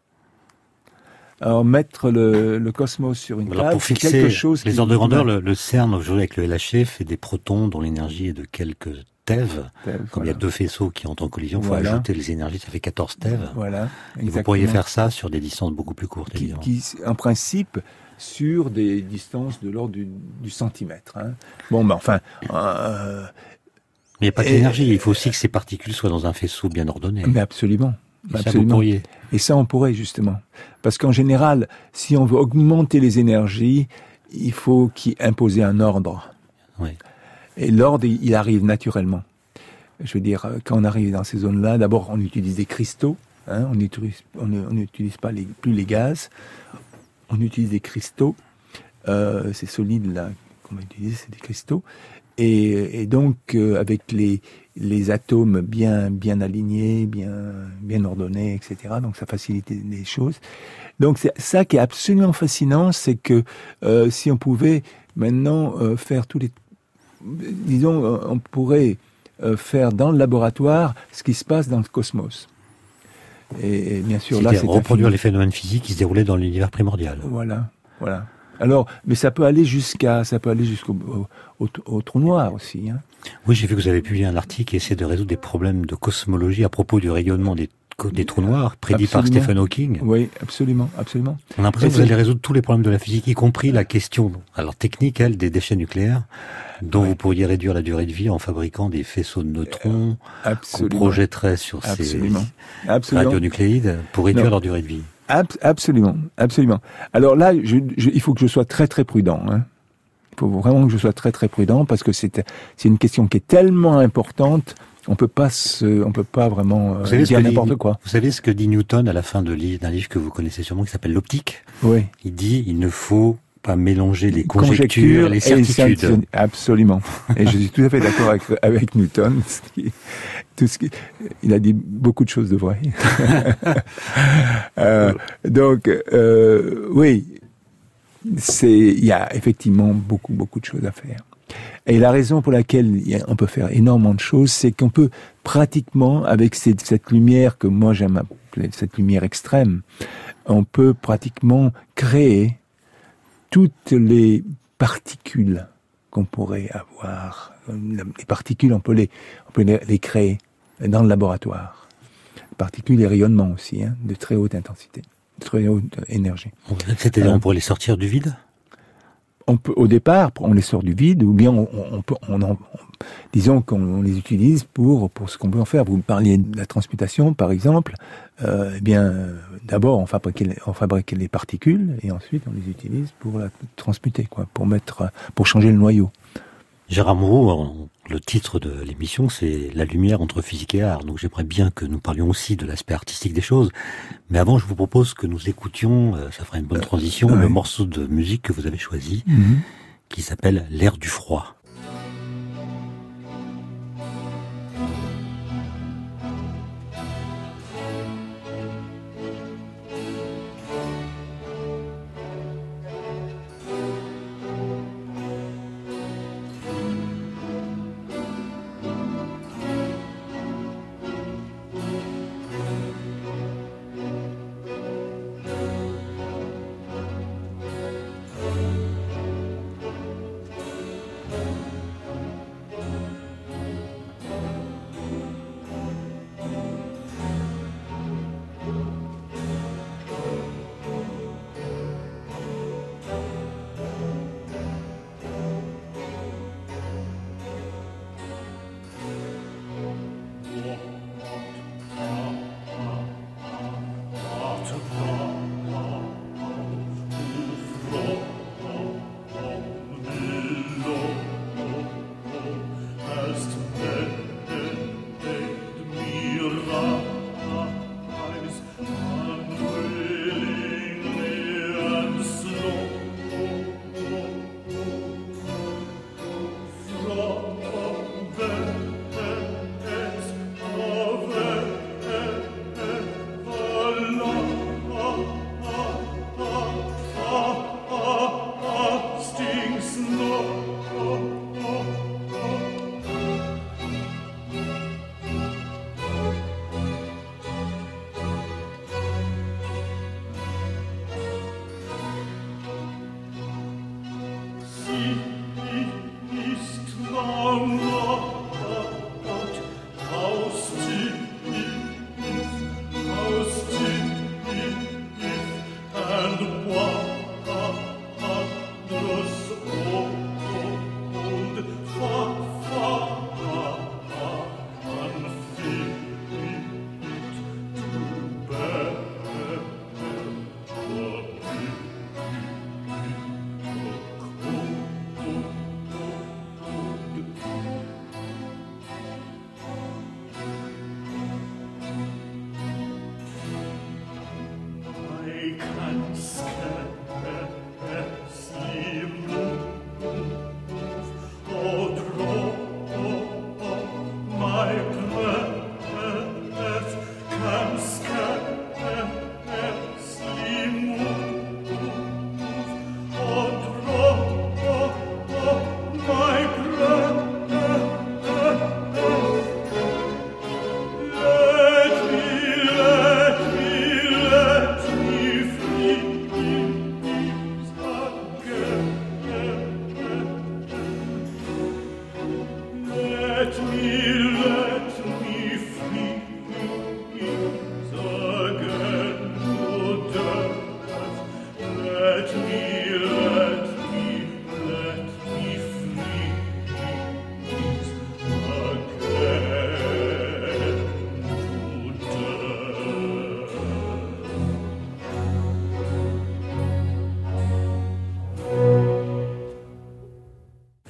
Alors, mettre le, le cosmos sur une Alors, table, pour c'est fixer quelque chose les qui, ordres de grandeur, qui le, le CERN, aujourd'hui avec le L H C, fait des protons dont l'énergie est de quelques T E V. T E V, Comme voilà. il y a deux faisceaux qui entrent en collision, il faut Voilà. ajouter les énergies, ça fait quatorze T E V. Voilà, Et exactement. vous pourriez faire ça sur des distances beaucoup plus courtes, qui, évidemment. qui, en principe, sur des distances de l'ordre du, du centimètre. Hein. Bon, ben enfin... Euh, Mais il n'y a pas et- d'énergie, il faut aussi que ces particules soient dans un faisceau bien ordonné. mais absolument. Et ça, vous absolument. pourriez. Et ça, on pourrait, justement. Parce qu'en général, si on veut augmenter les énergies, il faut qu'il imposer un ordre. Oui. Et l'ordre, il il arrive naturellement. Je veux dire, quand on arrive dans ces zones-là, d'abord, on utilise des cristaux. Hein, on n'utilise on, on n'utilise pas les, plus les gaz. On utilise des cristaux. Euh, c'est solide, là, qu'on va utiliser, c'est des cristaux. Et, et donc, euh, avec les, les atomes bien, bien alignés, bien, bien ordonnés, et cetera. Donc, ça facilite les choses. Donc, c'est ça qui est absolument fascinant, c'est que euh, si on pouvait maintenant euh, faire tous les... Disons, euh, on pourrait euh, faire dans le laboratoire ce qui se passe dans le cosmos. Et, et bien sûr, là, C'est-à-dire c'est reproduire infini. les phénomènes physiques qui se déroulaient dans l'univers primordial. Voilà, voilà. Alors, mais ça peut aller jusqu'à, ça peut aller jusqu'au au, au, au trou noir aussi. Hein. Oui, j'ai vu que vous avez publié un article qui essaie de résoudre des problèmes de cosmologie à propos du rayonnement des, des trous noirs, prédit Absolument. par Stephen Hawking. Oui, absolument, absolument. On a l'impression Mais que vous c'est- allez résoudre tous les problèmes de la physique, y compris la question, alors technique, elle, des déchets nucléaires, dont Ouais. vous pourriez réduire la durée de vie en fabriquant des faisceaux de neutrons qu'on Absolument. projetterait sur ces Absolument. Absolument. radionucléides pour réduire Non. leur durée de vie. Ab- absolument, absolument. Alors là, je, je, il faut que je sois très très prudent. Hein. Il faut vraiment que je sois très très prudent parce que c'est c'est une question qui est tellement importante, on peut pas se, on peut pas vraiment euh, Vous savez, ce dire que dit, n'importe quoi. vous savez ce que dit Newton à la fin de li- d'un livre que vous connaissez sûrement qui s'appelle L'Optique? Oui. Il dit il ne faut pas mélanger les conjectures et les certitudes. certitudes. Absolument. Et je suis tout à fait d'accord avec, avec Newton. Ce qui, tout ce qui, il a dit beaucoup de choses de vraies. euh, donc, euh, oui, c'est, il y a effectivement beaucoup, beaucoup de choses à faire. Et la raison pour laquelle il y a- on peut faire énormément de choses, c'est qu'on peut pratiquement, avec cette, cette lumière que moi j'aime appeler cette lumière extrême, on peut pratiquement créer toutes les particules qu'on pourrait avoir. Les particules, on peut les, on peut les, les créer dans le laboratoire. Les particules et rayonnements aussi, hein, de très haute intensité, de très haute énergie. C'est-à-dire Euh, on pourrait les sortir du vide? On peut, au départ, on les sort du vide, ou bien on, on peut, on en, on- disons qu'on les utilise pour pour ce qu'on peut en faire. Vous me parliez de la transmutation, par exemple. Euh, eh bien, euh, d'abord, on fabrique, les- on fabrique les particules et ensuite on les utilise pour la transmuter, quoi, pour mettre, pour changer le noyau. Gérard Moreau, en- le titre de l'émission, c'est La lumière entre physique et art. Donc j'aimerais bien que nous parlions aussi de l'aspect artistique des choses. Mais avant, je vous propose que nous écoutions, euh, ça fera une bonne transition, ouais. le morceau de musique que vous avez choisi, qui s'appelle L'air du froid.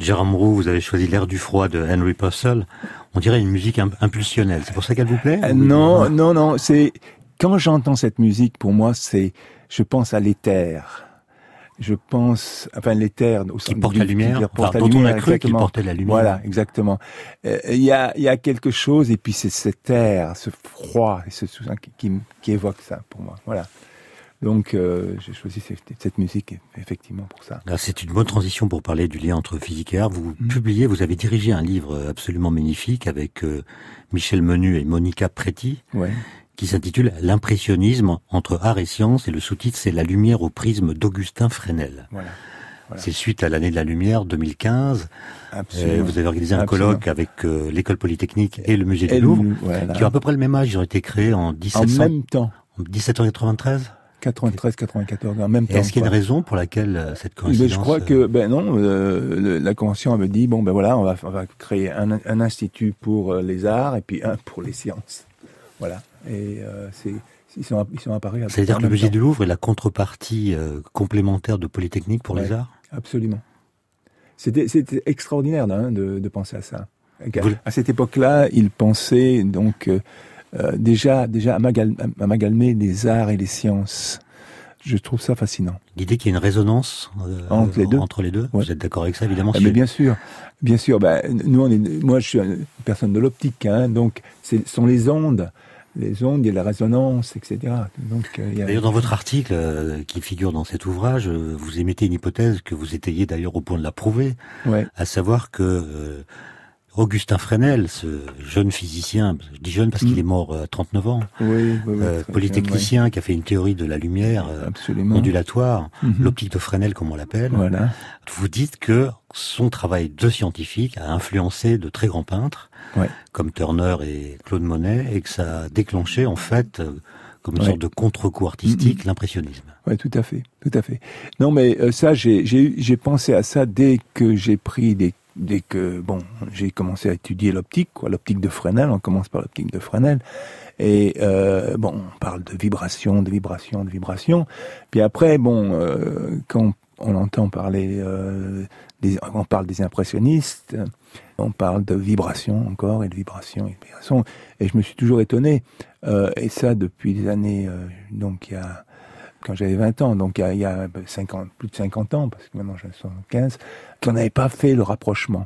Jérôme Roux, vous avez choisi L'air du froid de Henry Purcell. On dirait une musique impulsionnelle. C'est pour ça qu'elle vous plaît? euh, Non, non, non. C'est quand j'entends cette musique, pour moi, c'est, je pense à l'éther. Je pense, enfin l'éther au qui porte du, la lumière, qui porte enfin, la dont lumière, on a cru qu'il exactement. portait la lumière. Voilà, exactement. Il euh, y a, il y a quelque chose, et puis c'est cet air, ce froid, et ce qui, qui, qui évoque ça pour moi. Voilà. Donc euh, j'ai choisi cette, cette musique effectivement pour ça. Là, c'est une bonne transition pour parler du lien entre physique et art. Vous mmh. publiez, vous avez dirigé un livre absolument magnifique avec euh, Michel Menu et Monica Preti. Ouais. Qui s'intitule « L'impressionnisme entre art et science » et le sous-titre c'est « La lumière au prisme d'Augustin Fresnel voilà. ». Voilà. C'est suite à l'année de la lumière deux mille quinze. Euh, vous avez organisé un Absolument. colloque avec euh, l'école polytechnique et le musée du Louvre, voilà. qui ont à peu près le même âge. Ils ont été créés en dix-sept cents... En même temps. En dix-sept cent quatre-vingt-treize quatre-vingt-treize quatre-vingt-quatorze, en même temps. Est-ce qu'il y a une raison pour laquelle euh, cette coïncidence... Mais je crois que, ben non, euh, le, la convention avait dit, bon ben voilà, on va, on va créer un, un institut pour euh, les arts et puis un pour les sciences. Voilà. Et euh, c'est, ils sont, ils sont apparus. C'est-à-dire que le musée du Louvre est la contrepartie euh, complémentaire de Polytechnique pour ouais, les arts? Absolument. C'était, c'était extraordinaire hein, de, de penser à ça. Vous... À cette époque-là, ils pensaient donc euh, euh, déjà, déjà amalgamer, amalgamer les arts et les sciences. Je trouve ça fascinant. L'idée qu'il y ait une résonance euh, entre les deux. Entre les deux. Ouais. Vous êtes d'accord avec ça, évidemment? Ah, mais bien sûr, bien sûr. Ben, nous, on est, moi, je suis une personne de l'optique, hein, donc ce sont les ondes. Les ondes, il y a la résonance, et cetera. Donc, euh, il y a... D'ailleurs, dans votre article euh, qui figure dans cet ouvrage, euh, vous émettez une hypothèse que vous étayez d'ailleurs au point de la prouver, ouais. à savoir que euh, Augustin Fresnel, ce jeune physicien, je dis jeune parce mmh. qu'il est mort à trente-neuf ans, oui, oui, oui, euh, polytechnicien, ouais. qui a fait une théorie de la lumière euh, ondulatoire, mmh. l'optique de Fresnel comme on l'appelle, voilà. Vous dites que son travail de scientifique a influencé de très grands peintres, ouais. comme Turner et Claude Monet, et que ça a déclenché en fait, euh, comme une ouais. sorte de contre-coup artistique, mmh. l'impressionnisme. Oui, tout à fait, tout à fait. Non, mais euh, ça, j'ai, j'ai, j'ai pensé à ça dès que j'ai pris des Dès que bon, j'ai commencé à étudier l'optique, quoi, l'optique de Fresnel, on commence par l'optique de Fresnel, et euh, bon, on parle de vibration, de vibration, de vibration. Puis après, bon, euh, quand on entend parler, euh, des, on parle des impressionnistes, on parle de vibration encore et de vibration et de vibration. Et je me suis toujours étonné, euh, et ça depuis des années, euh, donc il y a quand j'avais vingt ans, donc il y a, il y a cinquante, plus de cinquante ans, parce que maintenant j'ai soixante-quinze, qu'on n'avait pas fait le rapprochement.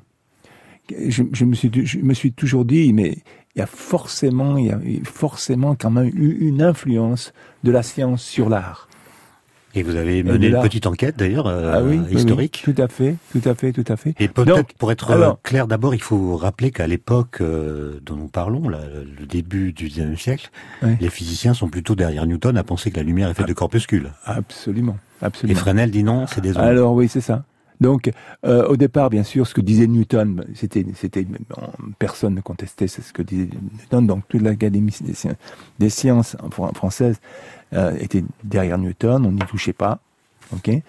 Je, je, me suis, je me suis toujours dit, mais il y a forcément, il y a forcément quand même eu une influence de la science sur l'art. Et vous avez mené une petite enquête d'ailleurs, euh, ah oui, historique. Oui, tout à fait, tout à fait, tout à fait. Et peut-être, donc, pour être alors, clair, d'abord, il faut rappeler qu'à l'époque euh, dont nous parlons, là, le début du dix-neuvième siècle, oui. les physiciens sont plutôt derrière Newton à penser que la lumière est faite ah, de corpuscules. Absolument, absolument. Et Fresnel dit non, c'est des ondes. Alors oui, c'est ça. Donc, euh, au départ, bien sûr, ce que disait Newton, c'était, c'était, bon, personne ne contestait ce que disait Newton. Donc, toute l'Académie des sciences, des sciences françaises euh, était derrière Newton. On n'y touchait pas, ok. Et,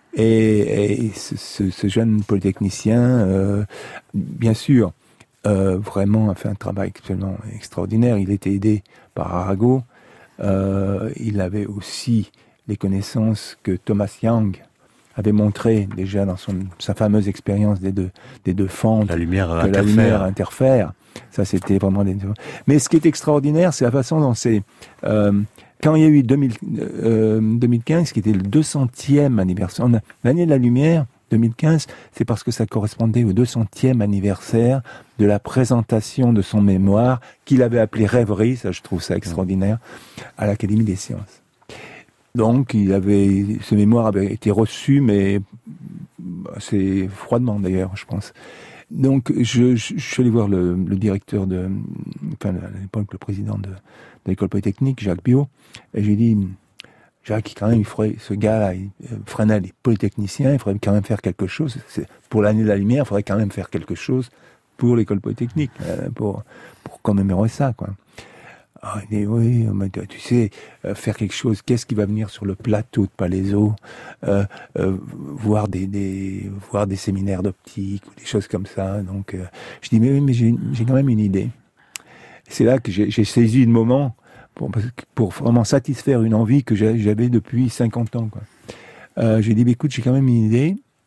et ce, ce, ce jeune polytechnicien, euh, bien sûr, euh, vraiment a fait un travail absolument extraordinaire. Il était aidé par Arago. Euh, il avait aussi les connaissances que Thomas Young avait montré déjà dans son, sa fameuse expérience des deux, des deux fentes, la lumière que interfère. la lumière interfère. Ça, c'était vraiment des... Mais ce qui est extraordinaire, c'est la façon dont c'est... Euh, quand il y a eu deux mille, euh, deux mille quinze, qui était le deux centième anniversaire, a, l'année de la lumière, deux mille quinze, c'est parce que ça correspondait au deux centième anniversaire de la présentation de son mémoire, qu'il avait appelé Rêverie, ça je trouve ça extraordinaire, à l'Académie des sciences. Donc, il avait, ce mémoire avait été reçu, mais assez froidement d'ailleurs, je pense. Donc, je, je, je suis allé voir le, le directeur de, enfin, à l'époque, le président de, de l'école polytechnique, Jacques Biot, et j'ai dit, Jacques, quand même, il faudrait, ce gars-là, Fresnel est polytechnicien, il faudrait quand même faire quelque chose. C'est, pour l'année de la lumière, il faudrait quand même faire quelque chose pour l'école polytechnique, pour, pour commémorer ça, quoi. Ah, il dit, oui, tu sais, euh, faire quelque chose, qu'est-ce qui va venir sur le plateau de Palaiseau, euh, euh, voir des, des, voir des séminaires d'optique, ou des choses comme ça. Donc, euh, je dis, mais oui, mais j'ai, j'ai quand même une idée. C'est là que j'ai, j'ai saisi le moment pour, pour vraiment satisfaire une envie que j'avais depuis cinquante ans, quoi. Euh, j'ai dit, mais écoute, j'ai quand même une idée.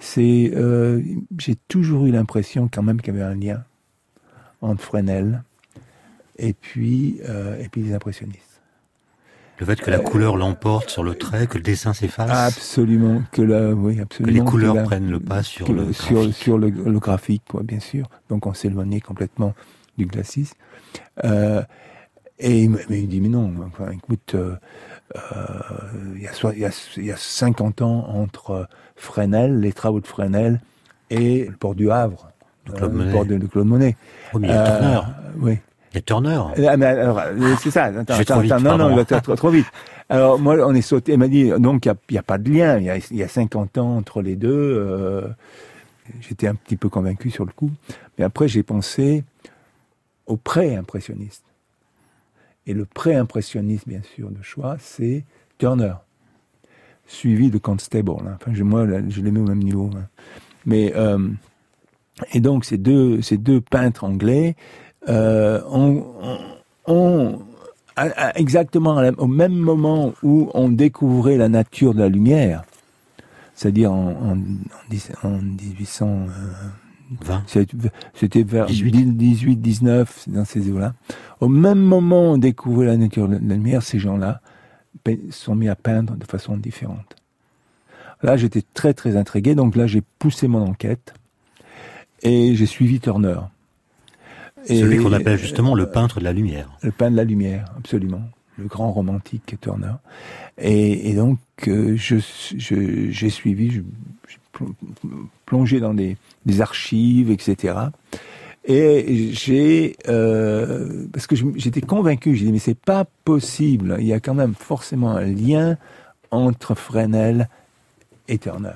c'est, euh, j'ai toujours eu l'impression quand même qu'il y avait un lien entre Fresnel et puis, euh, et puis les impressionnistes. Le fait que la euh, couleur l'emporte sur le trait, que le dessin s'efface. Absolument, que la, oui, absolument. Que les couleurs que la, prennent le pas sur que, le sur, graphique. Sur le, le graphique, quoi, bien sûr. Donc on s'éloignait complètement du classicisme. Euh, et mais il dit mais non, enfin, écoute, euh, euh, il y a soit, il y a, il y a cinquante ans entre Fresnel, les travaux de Fresnel et le port du Havre, le, Claude euh, le port de, de Claude Monet. Oh, mais il y a Turner. Euh, oui. Il y a Turner. Ah, mais alors, c'est ça. Attends, attends, attends, non, non, il va trop, trop vite. Alors moi, on est sauté. Il m'a dit donc il y, y a pas de lien. Il y a, il y a cinquante ans entre les deux. Euh, j'étais un petit peu convaincu sur le coup, mais après j'ai pensé au pré-impressionniste. Et le pré-impressionniste, bien sûr, de choix, c'est Turner, suivi de Constable. Hein. Enfin, je, moi, là, je les mets au même niveau. Hein. Mais euh, et donc ces deux, ces deux peintres anglais euh, ont, ont à, à, exactement à la, au même moment où on découvrait la nature de la lumière, c'est-à-dire en, en, en, en dix-huit cent vingt, c'était vers dix-huit dix-neuf, dans ces eaux-là. Au même moment où on découvrait la nature de la lumière, ces gens-là sont mis à peindre de façon différente. Là, j'étais très très intrigué, donc là, j'ai poussé mon enquête et j'ai suivi Turner. Et celui qu'on appelle justement le peintre de la lumière. Le peintre de la lumière, absolument. Le grand romantique Turner. Et, et donc, euh, je, je, j'ai suivi, je, j'ai plongé dans des, des archives, et cetera. Et j'ai, euh, parce que je, j'étais convaincu, j'ai dit, mais c'est pas possible. Il y a quand même forcément un lien entre Fresnel et Turner.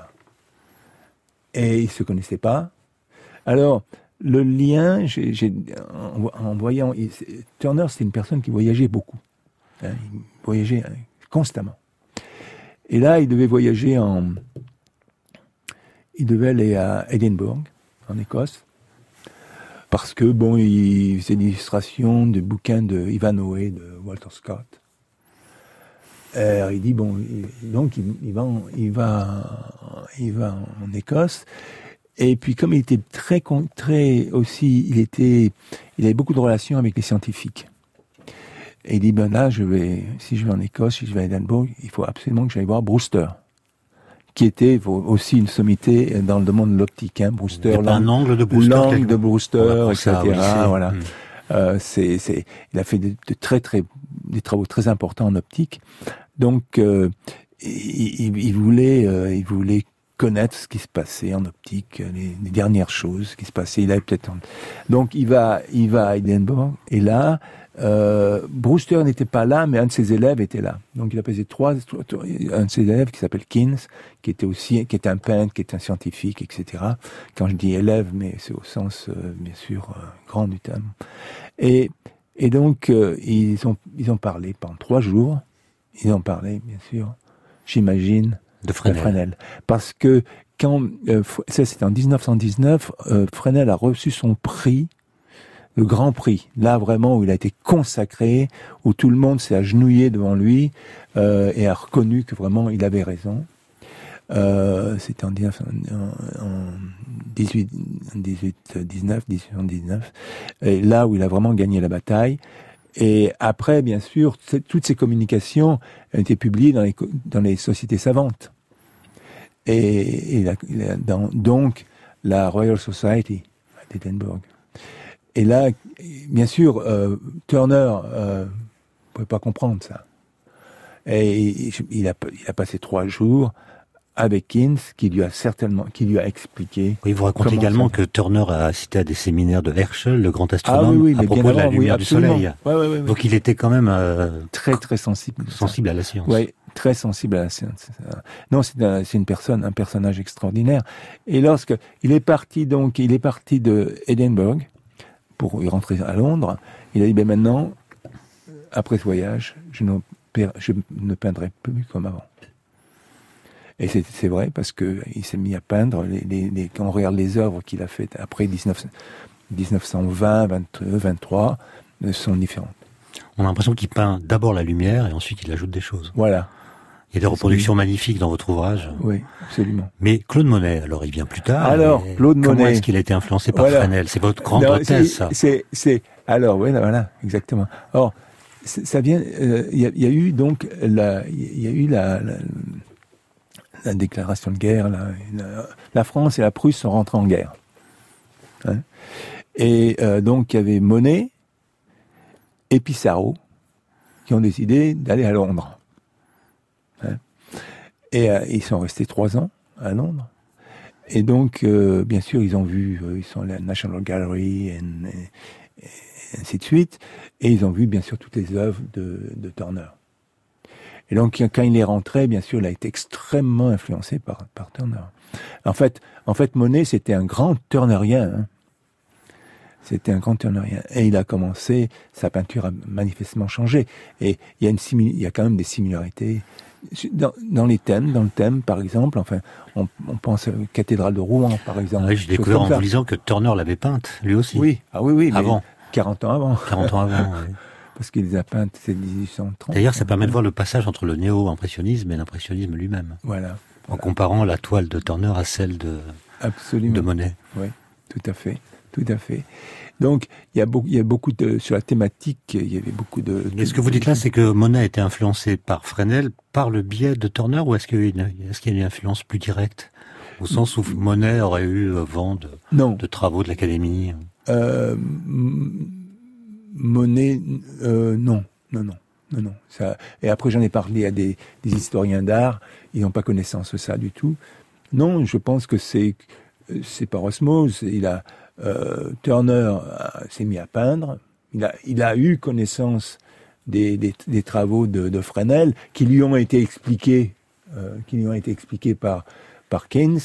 Et ils se connaissaient pas. Alors, le lien, j'ai, j'ai, en, en voyant, il, Turner, c'est une personne qui voyageait beaucoup. Hein, il voyageait hein, constamment. Et là, il devait voyager en, il devait aller à Édimbourg, en Écosse, parce que bon, il faisait l'illustration de bouquins de Ivanhoe, de Walter Scott. Alors, il dit bon, il, donc il, il va, en, il va, il va en Écosse. Et puis, comme il était très, très aussi, il était, il avait beaucoup de relations avec les scientifiques. Et il dit, ben là, je vais, si je vais en Écosse, si je vais à Édimbourg, il faut absolument que j'aille voir Brewster, qui était aussi une sommité dans le domaine de l'optique, hein. Brewster, il y a un angle de Brewster, l'angle de Brewster, et cetera. Ça, voilà. Mmh. Euh, c'est, c'est, il a fait de, de très, très, des travaux très importants en optique. Donc, euh, il, il, il voulait, euh, il voulait connaître ce qui se passait en optique, les, les dernières choses qui se passaient. Il avait peut-être, donc il va, il va à Édimbourg, et là, euh, Brewster n'était pas là, mais un de ses élèves était là. Donc il a passé trois, trois, trois un de ses élèves qui s'appelle Keynes, qui était aussi, qui était un peintre, qui était un scientifique, et cetera. Quand je dis élève, mais c'est au sens, euh, bien sûr, euh, grand du terme. Et, et donc euh, ils ont, ils ont parlé pendant trois jours. Ils ont parlé, bien sûr, j'imagine, de Fresnel. de Fresnel. Parce que quand, euh, ça c'était en dix-neuf cent dix-neuf, euh, Fresnel a reçu son prix, le grand prix, là vraiment où il a été consacré, où tout le monde s'est agenouillé devant lui euh, et a reconnu que vraiment il avait raison. Euh, c'était en dix-neuf, en, en dix-huit, dix-huit, dix-neuf, dix-huit cent dix-neuf, et là où il a vraiment gagné la bataille. Et après, bien sûr, toutes ces communications ont été publiées dans les, dans les sociétés savantes. Et, et la, la, dans, donc, la Royal Society d'Édimbourg. Et là, bien sûr, euh, Turner euh, ne pouvait pas comprendre ça. Et il a, il a passé trois jours avec Keynes, qui lui a certainement, qui lui a expliqué. Oui, vous racontez également ça... que Turner a assisté à des séminaires de Herschel, le grand astronome, ah, oui, oui, à propos de la lumière oui, du soleil. Ouais, ouais, ouais, Donc il était quand même euh, très très sensible, sensible à la science. Oui, très sensible à la science. Non, c'est, un, c'est une personne, un personnage extraordinaire. Et lorsque il est parti, donc il est parti de Édimbourg pour y rentrer à Londres, il a dit ben maintenant, après ce voyage, je ne, je ne peindrai plus comme avant. Et c'est, c'est vrai, parce que il s'est mis à peindre, les, les, les, quand on regarde les œuvres qu'il a faites après dix-neuf, dix-neuf cent vingt, vingt-deux, vingt-trois, sont différentes. On a l'impression qu'il peint d'abord la lumière et ensuite il ajoute des choses. Voilà. Il y a des reproductions magnifiques dans votre ouvrage. Oui, absolument. Mais Claude Monet, alors il vient plus tard. Alors, Claude comment Monet. Est-ce qu'il a été influencé par Voilà. Fresnel? C'est votre grande Non, thèse, c'est, ça. c'est, c'est, alors, oui, voilà, exactement. Or, c'est, ça vient, euh, il y, a, y a eu donc la, il y a eu la, la, la déclaration de guerre, la, la, la France et la Prusse sont rentrées en guerre. Hein, et euh, donc, il y avait Monet et Pissarro qui ont décidé d'aller à Londres. Hein, et euh, ils sont restés trois ans à Londres. Et donc, euh, bien sûr, ils ont vu, euh, ils sont à la National Gallery, et, et, et ainsi de suite, et ils ont vu, bien sûr, toutes les œuvres de, de Turner. Et donc, quand il est rentré, bien sûr, il a été extrêmement influencé par, par Turner. En fait, en fait, Monet, c'était un grand Turnerien. Hein. C'était un grand Turnerien. Et il a commencé, sa peinture a manifestement changé. Et il y a, une simili- il y a quand même des similarités. Dans, dans les thèmes, dans le thème, par exemple, enfin, on, on pense à la cathédrale de Rouen, par exemple. Ah oui, j'ai découvert en vous lisant que Turner l'avait peinte, lui aussi. Oui, ah oui, oui, mais avant. quarante ans avant. quarante ans avant, oui. Parce qu'il les a peintes, c'est dix-huit cent trente. D'ailleurs, ça permet de voir le passage entre le néo-impressionnisme et l'impressionnisme lui-même. Voilà. En voilà. comparant la toile de Turner à celle de, Absolument. de Monet. Oui, tout à fait, tout à fait. Donc, il y a beaucoup, il y a beaucoup de, sur la thématique, il y avait beaucoup de... Et ce que vous dites là, c'est que Monet a été influencé par Fresnel par le biais de Turner, ou est-ce qu'il y a eu une, est-ce qu'il y a une influence plus directe? Au sens où Monet aurait eu vent de, non. de travaux de l'Académie? euh, Monet, euh, non, non, non, non, non. Ça, et après, j'en ai parlé à des, des historiens d'art, ils n'ont pas connaissance de ça du tout. Non, je pense que c'est, c'est par osmose. Il a, euh, Turner a, s'est mis à peindre. Il a, il a eu connaissance des, des, des travaux de, de Fresnel, qui lui ont été expliqués, euh, qui lui ont été expliqués par, par Keynes.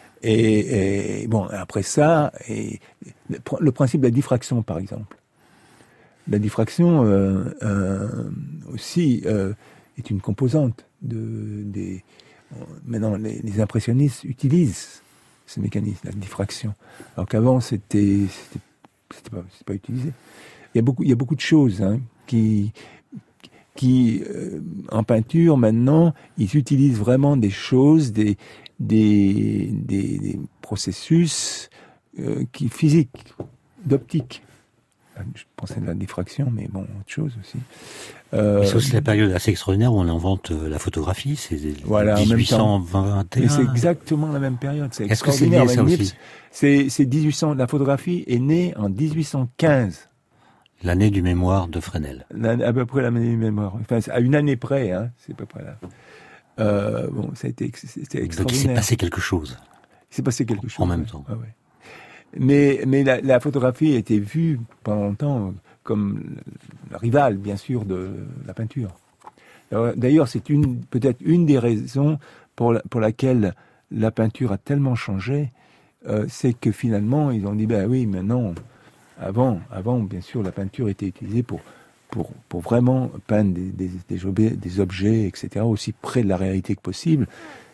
Et, et bon, après ça, et, le principe de la diffraction, par exemple. La diffraction euh, euh, aussi euh, est une composante de, des. Maintenant, les, les impressionnistes utilisent ce mécanisme, la diffraction, alors qu'avant c'était c'était, c'était pas, c'était pas utilisé. Il y a beaucoup, il y a beaucoup de choses hein, qui qui euh, en peinture maintenant, ils utilisent vraiment des choses, des des des, des processus euh, qui physiques, d'optique. Je pensais de la diffraction, mais bon, autre chose aussi. Euh, mais c'est aussi la période assez extraordinaire où on invente la photographie, c'est voilà, dix-huit cent vingt et un. Mais c'est exactement la même période. C'est Est-ce que c'est lié ça aussi? C'est, c'est dix-huit cents. La photographie est née en dix-huit cent quinze. L'année du mémoire de Fresnel. À peu près l'année du mémoire. Enfin, à une année près, hein. C'est à peu près là. Euh, bon, ça a été, c'était extraordinaire. Donc il s'est passé quelque chose. Il s'est passé quelque chose. En même temps. Ah, ouais. Mais, mais la, la photographie a été vue pendant longtemps comme la rivale, bien sûr, de la peinture. Alors, d'ailleurs, c'est une, peut-être une des raisons pour, la, pour laquelle la peinture a tellement changé, euh, c'est que finalement, ils ont dit, ben oui, maintenant, avant, avant, bien sûr, la peinture était utilisée pour, pour, pour vraiment peindre des, des, des, objets, des objets, et cetera, aussi près de la réalité que possible.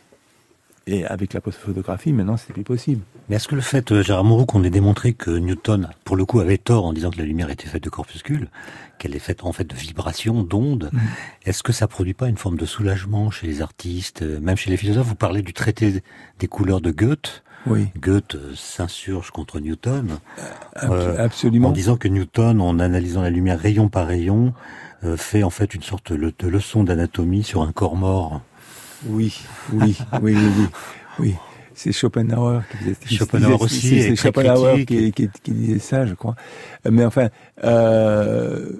Et avec la photographie, maintenant, c'est plus possible. Mais est-ce que le fait, Gérard Mourou, qu'on ait démontré que Newton, pour le coup, avait tort en disant que la lumière était faite de corpuscules, qu'elle est faite en fait de vibrations, d'ondes, mmh. est-ce que ça produit pas une forme de soulagement chez les artistes, même chez les philosophes? Vous parlez du traité des couleurs de Goethe. Oui. Goethe s'insurge contre Newton. Euh, Absolument. En disant que Newton, en analysant la lumière rayon par rayon, euh, fait en fait une sorte de leçon d'anatomie sur un corps mort. Oui, oui, oui, oui, oui, oui. C'est Schopenhauer qui disait, qui Schopenhauer disait, aussi, c'est, c'est Schopenhauer critique. qui, qui, qui disait ça, je crois. Mais enfin, euh,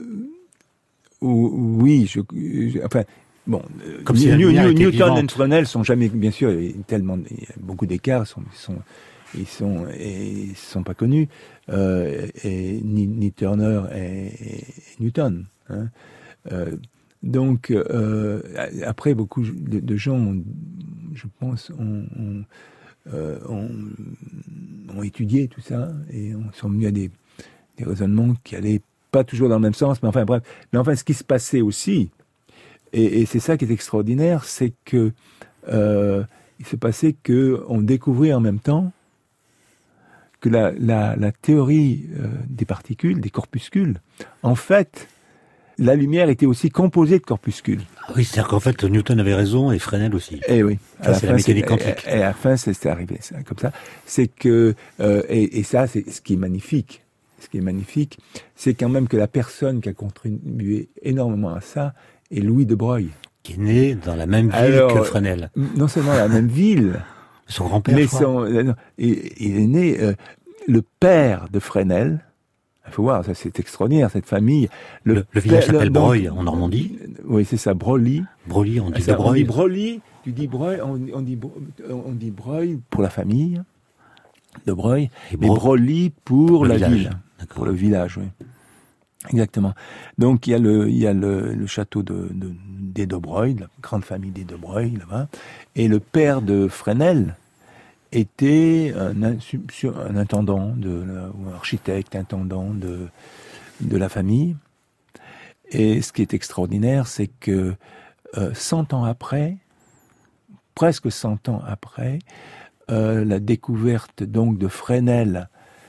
oui, je, je, enfin, bon, comme New, si New, New, Newton vivante. et Fresnel sont jamais, bien sûr, il y a tellement, il y a beaucoup d'écarts, sont, sont, ils sont, et ils sont pas connus, euh, et ni, ni Turner et, et Newton. Hein. Euh, Donc, euh, après, beaucoup de, de gens, ont, je pense, ont, ont, euh, ont, ont étudié tout ça et on sont venus à des, des raisonnements qui allaient pas toujours dans le même sens, mais enfin bref. Mais enfin, ce qui se passait aussi, et, et c'est ça qui est extraordinaire, c'est que euh, il se passait que on découvrait en même temps que la, la, la théorie euh, des particules, des corpuscules, en fait, la lumière était aussi composée de corpuscules. Ah oui, c'est-à-dire qu'en fait, Newton avait raison et Fresnel aussi. Eh oui. Ça, c'est la mécanique quantique. Et à la fin, c'est, c'est arrivé ça, comme ça. C'est que, euh, et, et ça, c'est ce qui est magnifique. Ce qui est magnifique, c'est quand même que la personne qui a contribué énormément à ça est Louis de Broglie. Qui est né dans la même ville Alors, que Fresnel. Non seulement la même ville, son grand-père, mais je crois. son, euh, non, il, il est né, euh, le père de Fresnel. Il faut voir, ça c'est extraordinaire, cette famille. Le, le, le village s'appelle Broglie, en Normandie. Oui, c'est ça, Broglie. Broglie, on dit ça, de Broglie. On dit Broglie, tu dis Broglie, on, on dit, on dit Broglie pour la famille de Broglie, et, Bro- et Broglie pour la village. ville. D'accord. Pour le village, oui. Exactement. Donc il y a le, il y a le, le château de, de, des de Broglie, la grande famille des de Broglie là-bas, et le père de Fresnel était un, un intendant, de, ou un architecte, intendant de, de la famille. Et ce qui est extraordinaire, c'est que euh, cent ans après, presque cent ans après, euh, la découverte donc de Fresnel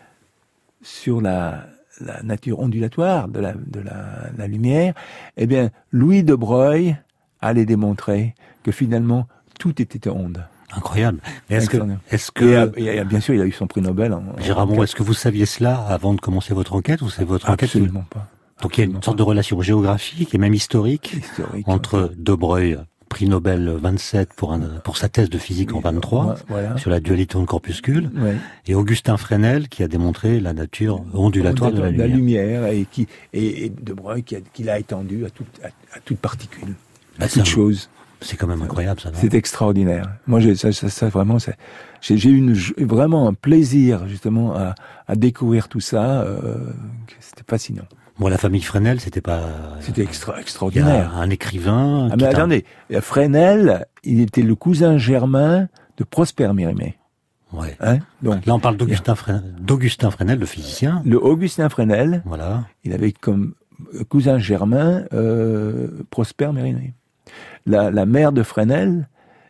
sur la, la nature ondulatoire de la, de la, la lumière, eh bien, Louis de Broglie allait démontrer que finalement tout était onde. Incroyable. Mais est-ce que, est-ce que, et, et, et, bien sûr, il a eu son prix Nobel. En, Gérard Mourou, est-ce que vous saviez cela avant de commencer votre enquête, ou c'est votre enquête? Absolument pas. Donc il y a une sorte de relation géographique et même historique, historique entre ouais. de Broglie, prix Nobel vingt-sept pour, un, pour sa thèse de physique oui, en vingt-trois, voilà. sur la dualité onde-corpuscule, ouais. et Augustin Fresnel qui a démontré la nature ondulatoire de la lumière. La lumière et, qui, et, et de Broglie qui, a, qui l'a étendue à, tout, à, à toute particule, à bah, toute chose. C'est quand même incroyable, ça, non? C'est extraordinaire. Moi, j'ai, ça, ça, ça vraiment, ça, j'ai, j'ai eu une, vraiment un plaisir, justement, à, à découvrir tout ça. Euh, c'était fascinant. Bon, la famille Fresnel, c'était pas... C'était extra, extraordinaire. Il y a un écrivain... Ah, mais attendez, un... Fresnel, il était le cousin germain de Prosper Mérimée. Ouais. Hein? Donc, là, on parle d'Augustin, a... Fresnel, d'Augustin Fresnel, le physicien. Le Augustin Fresnel. Voilà. Il avait comme cousin germain, euh, Prosper Mérimée. La, la mère de Fresnel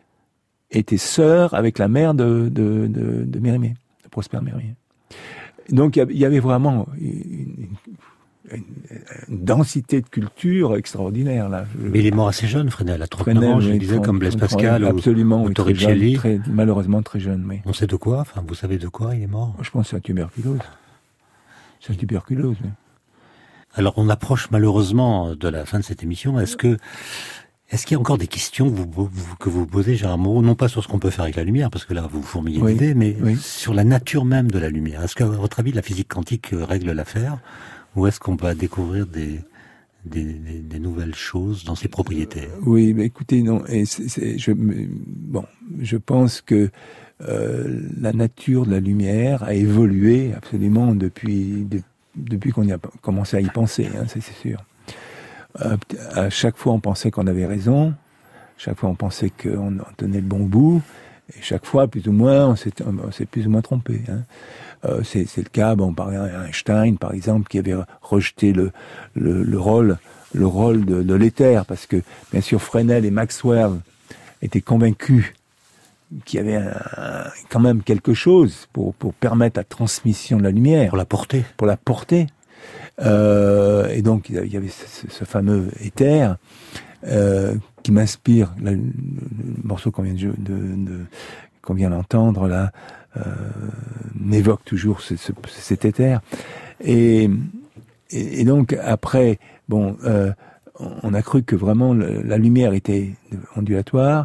était sœur avec la mère de, de, de, de Mérimée, de Prosper Mérimée. Donc il y avait vraiment une, une, une densité de culture extraordinaire là. Mais il est mort assez jeune, Fresnel, à trente-neuf ans, je oui, disais, trente, comme Blaise Pascal absolument, ou, ou oui, Torricelli. Très jeune, très, malheureusement très jeune. Oui. On sait de quoi? Enfin, vous savez de quoi il est mort? Je pense que c'est la tuberculose. C'est la tuberculose. Oui. Alors on approche malheureusement de la fin de cette émission. Est-ce que Est-ce qu'il y a encore des questions que vous, vous, que vous posez, Gérard Mourou, non pas sur ce qu'on peut faire avec la lumière, parce que là, vous fourmillez oui, d'idées, mais oui. sur la nature même de la lumière? Est-ce qu'à votre avis, la physique quantique règle l'affaire, ou est-ce qu'on va découvrir des, des, des, des nouvelles choses dans ses propriétés? Oui, mais écoutez, non, et c'est, c'est, je, bon, je pense que euh, la nature de la lumière a évolué absolument depuis, de, depuis qu'on y a commencé à y penser, hein, c'est, c'est sûr. Euh, à chaque fois, on pensait qu'on avait raison. Chaque fois, on pensait qu'on tenait le bon bout. Et chaque fois, plus ou moins, on s'est, on s'est plus ou moins trompé. Hein. Euh, c'est, c'est le cas, bon, par Einstein, par exemple, qui avait rejeté le, le, le rôle, le rôle de, de l'éther, parce que, bien sûr, Fresnel et Maxwell étaient convaincus qu'il y avait un, quand même quelque chose pour, pour permettre la transmission de la lumière. Pour la porter. Pour la porter. Euh, et donc il y avait ce, ce fameux éther euh, qui m'inspire le, le morceau qu'on vient de, de, de qu'on vient d'entendre là euh, m'évoque toujours ce, ce, cet éther et, et, et donc après bon euh, on a cru que vraiment le, la lumière était ondulatoire.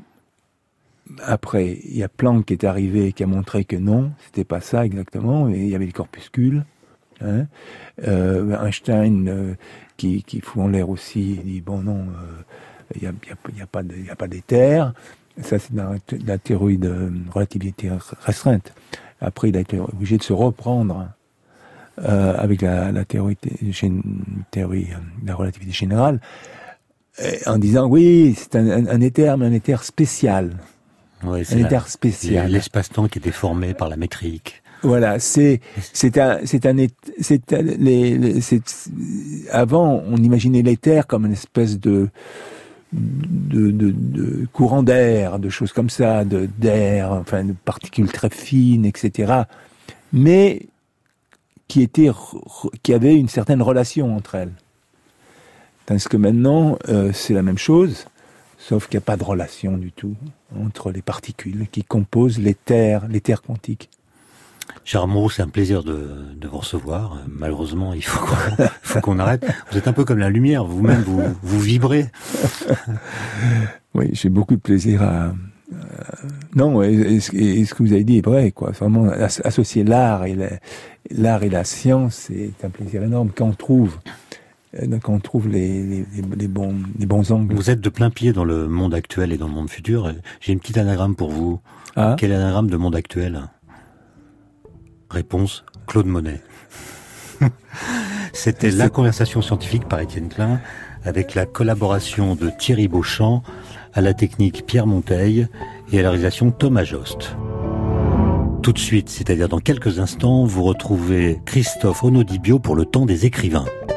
Après il y a Planck qui est arrivé et qui a montré que non, c'était pas ça exactement, et il y avait les corpuscules. Hein euh, Einstein euh, qui, qui fout en l'air aussi, il dit bon non, il euh, n'y a, y a, y a pas de, y a pas d'éther. Ça c'est la, la théorie de relativité restreinte. Après il a été obligé de se reprendre euh, avec la, la théorie, théorie de la relativité générale, en disant oui c'est un, un, un éther, mais un éther spécial. Ouais, c'est un la, éther spécial. L'espace-temps qui était formé par la métrique. Voilà, c'est c'est un c'est un c'est un, les, les c'est avant on imaginait l'éther comme une espèce de de de, de courant d'air, de choses comme ça, de d'air, enfin de particules très fines, et cetera. Mais qui était qui avait une certaine relation entre elles. Tandis que maintenant, euh, c'est la même chose, sauf qu'il n'y a pas de relation du tout entre les particules qui composent l'éther, l'éther quantique. Gérard Mourou, c'est un plaisir de, de vous recevoir. Malheureusement, il faut qu'on, faut qu'on arrête. Vous êtes un peu comme la lumière, vous-même, vous, vous vibrez. Oui, j'ai beaucoup de plaisir à... Euh, non, et, et, et ce que vous avez dit est vrai, quoi. Vraiment, associer l'art et la, l'art et la science, c'est un plaisir énorme quand on trouve, quand on trouve les, les, les, bons, les bons angles. Vous êtes de plein pied dans le monde actuel et dans le monde futur. J'ai une petite anagramme pour vous. Ah. Quel anagramme de monde actuel ? Réponse, Claude Monet. C'était la conversation scientifique par Étienne Klein, avec la collaboration de Thierry Beauchamp, à la technique Pierre Monteil et à la réalisation Thomas Jost. Tout de suite, c'est-à-dire dans quelques instants, vous retrouvez Christophe Onodibio pour le temps des écrivains.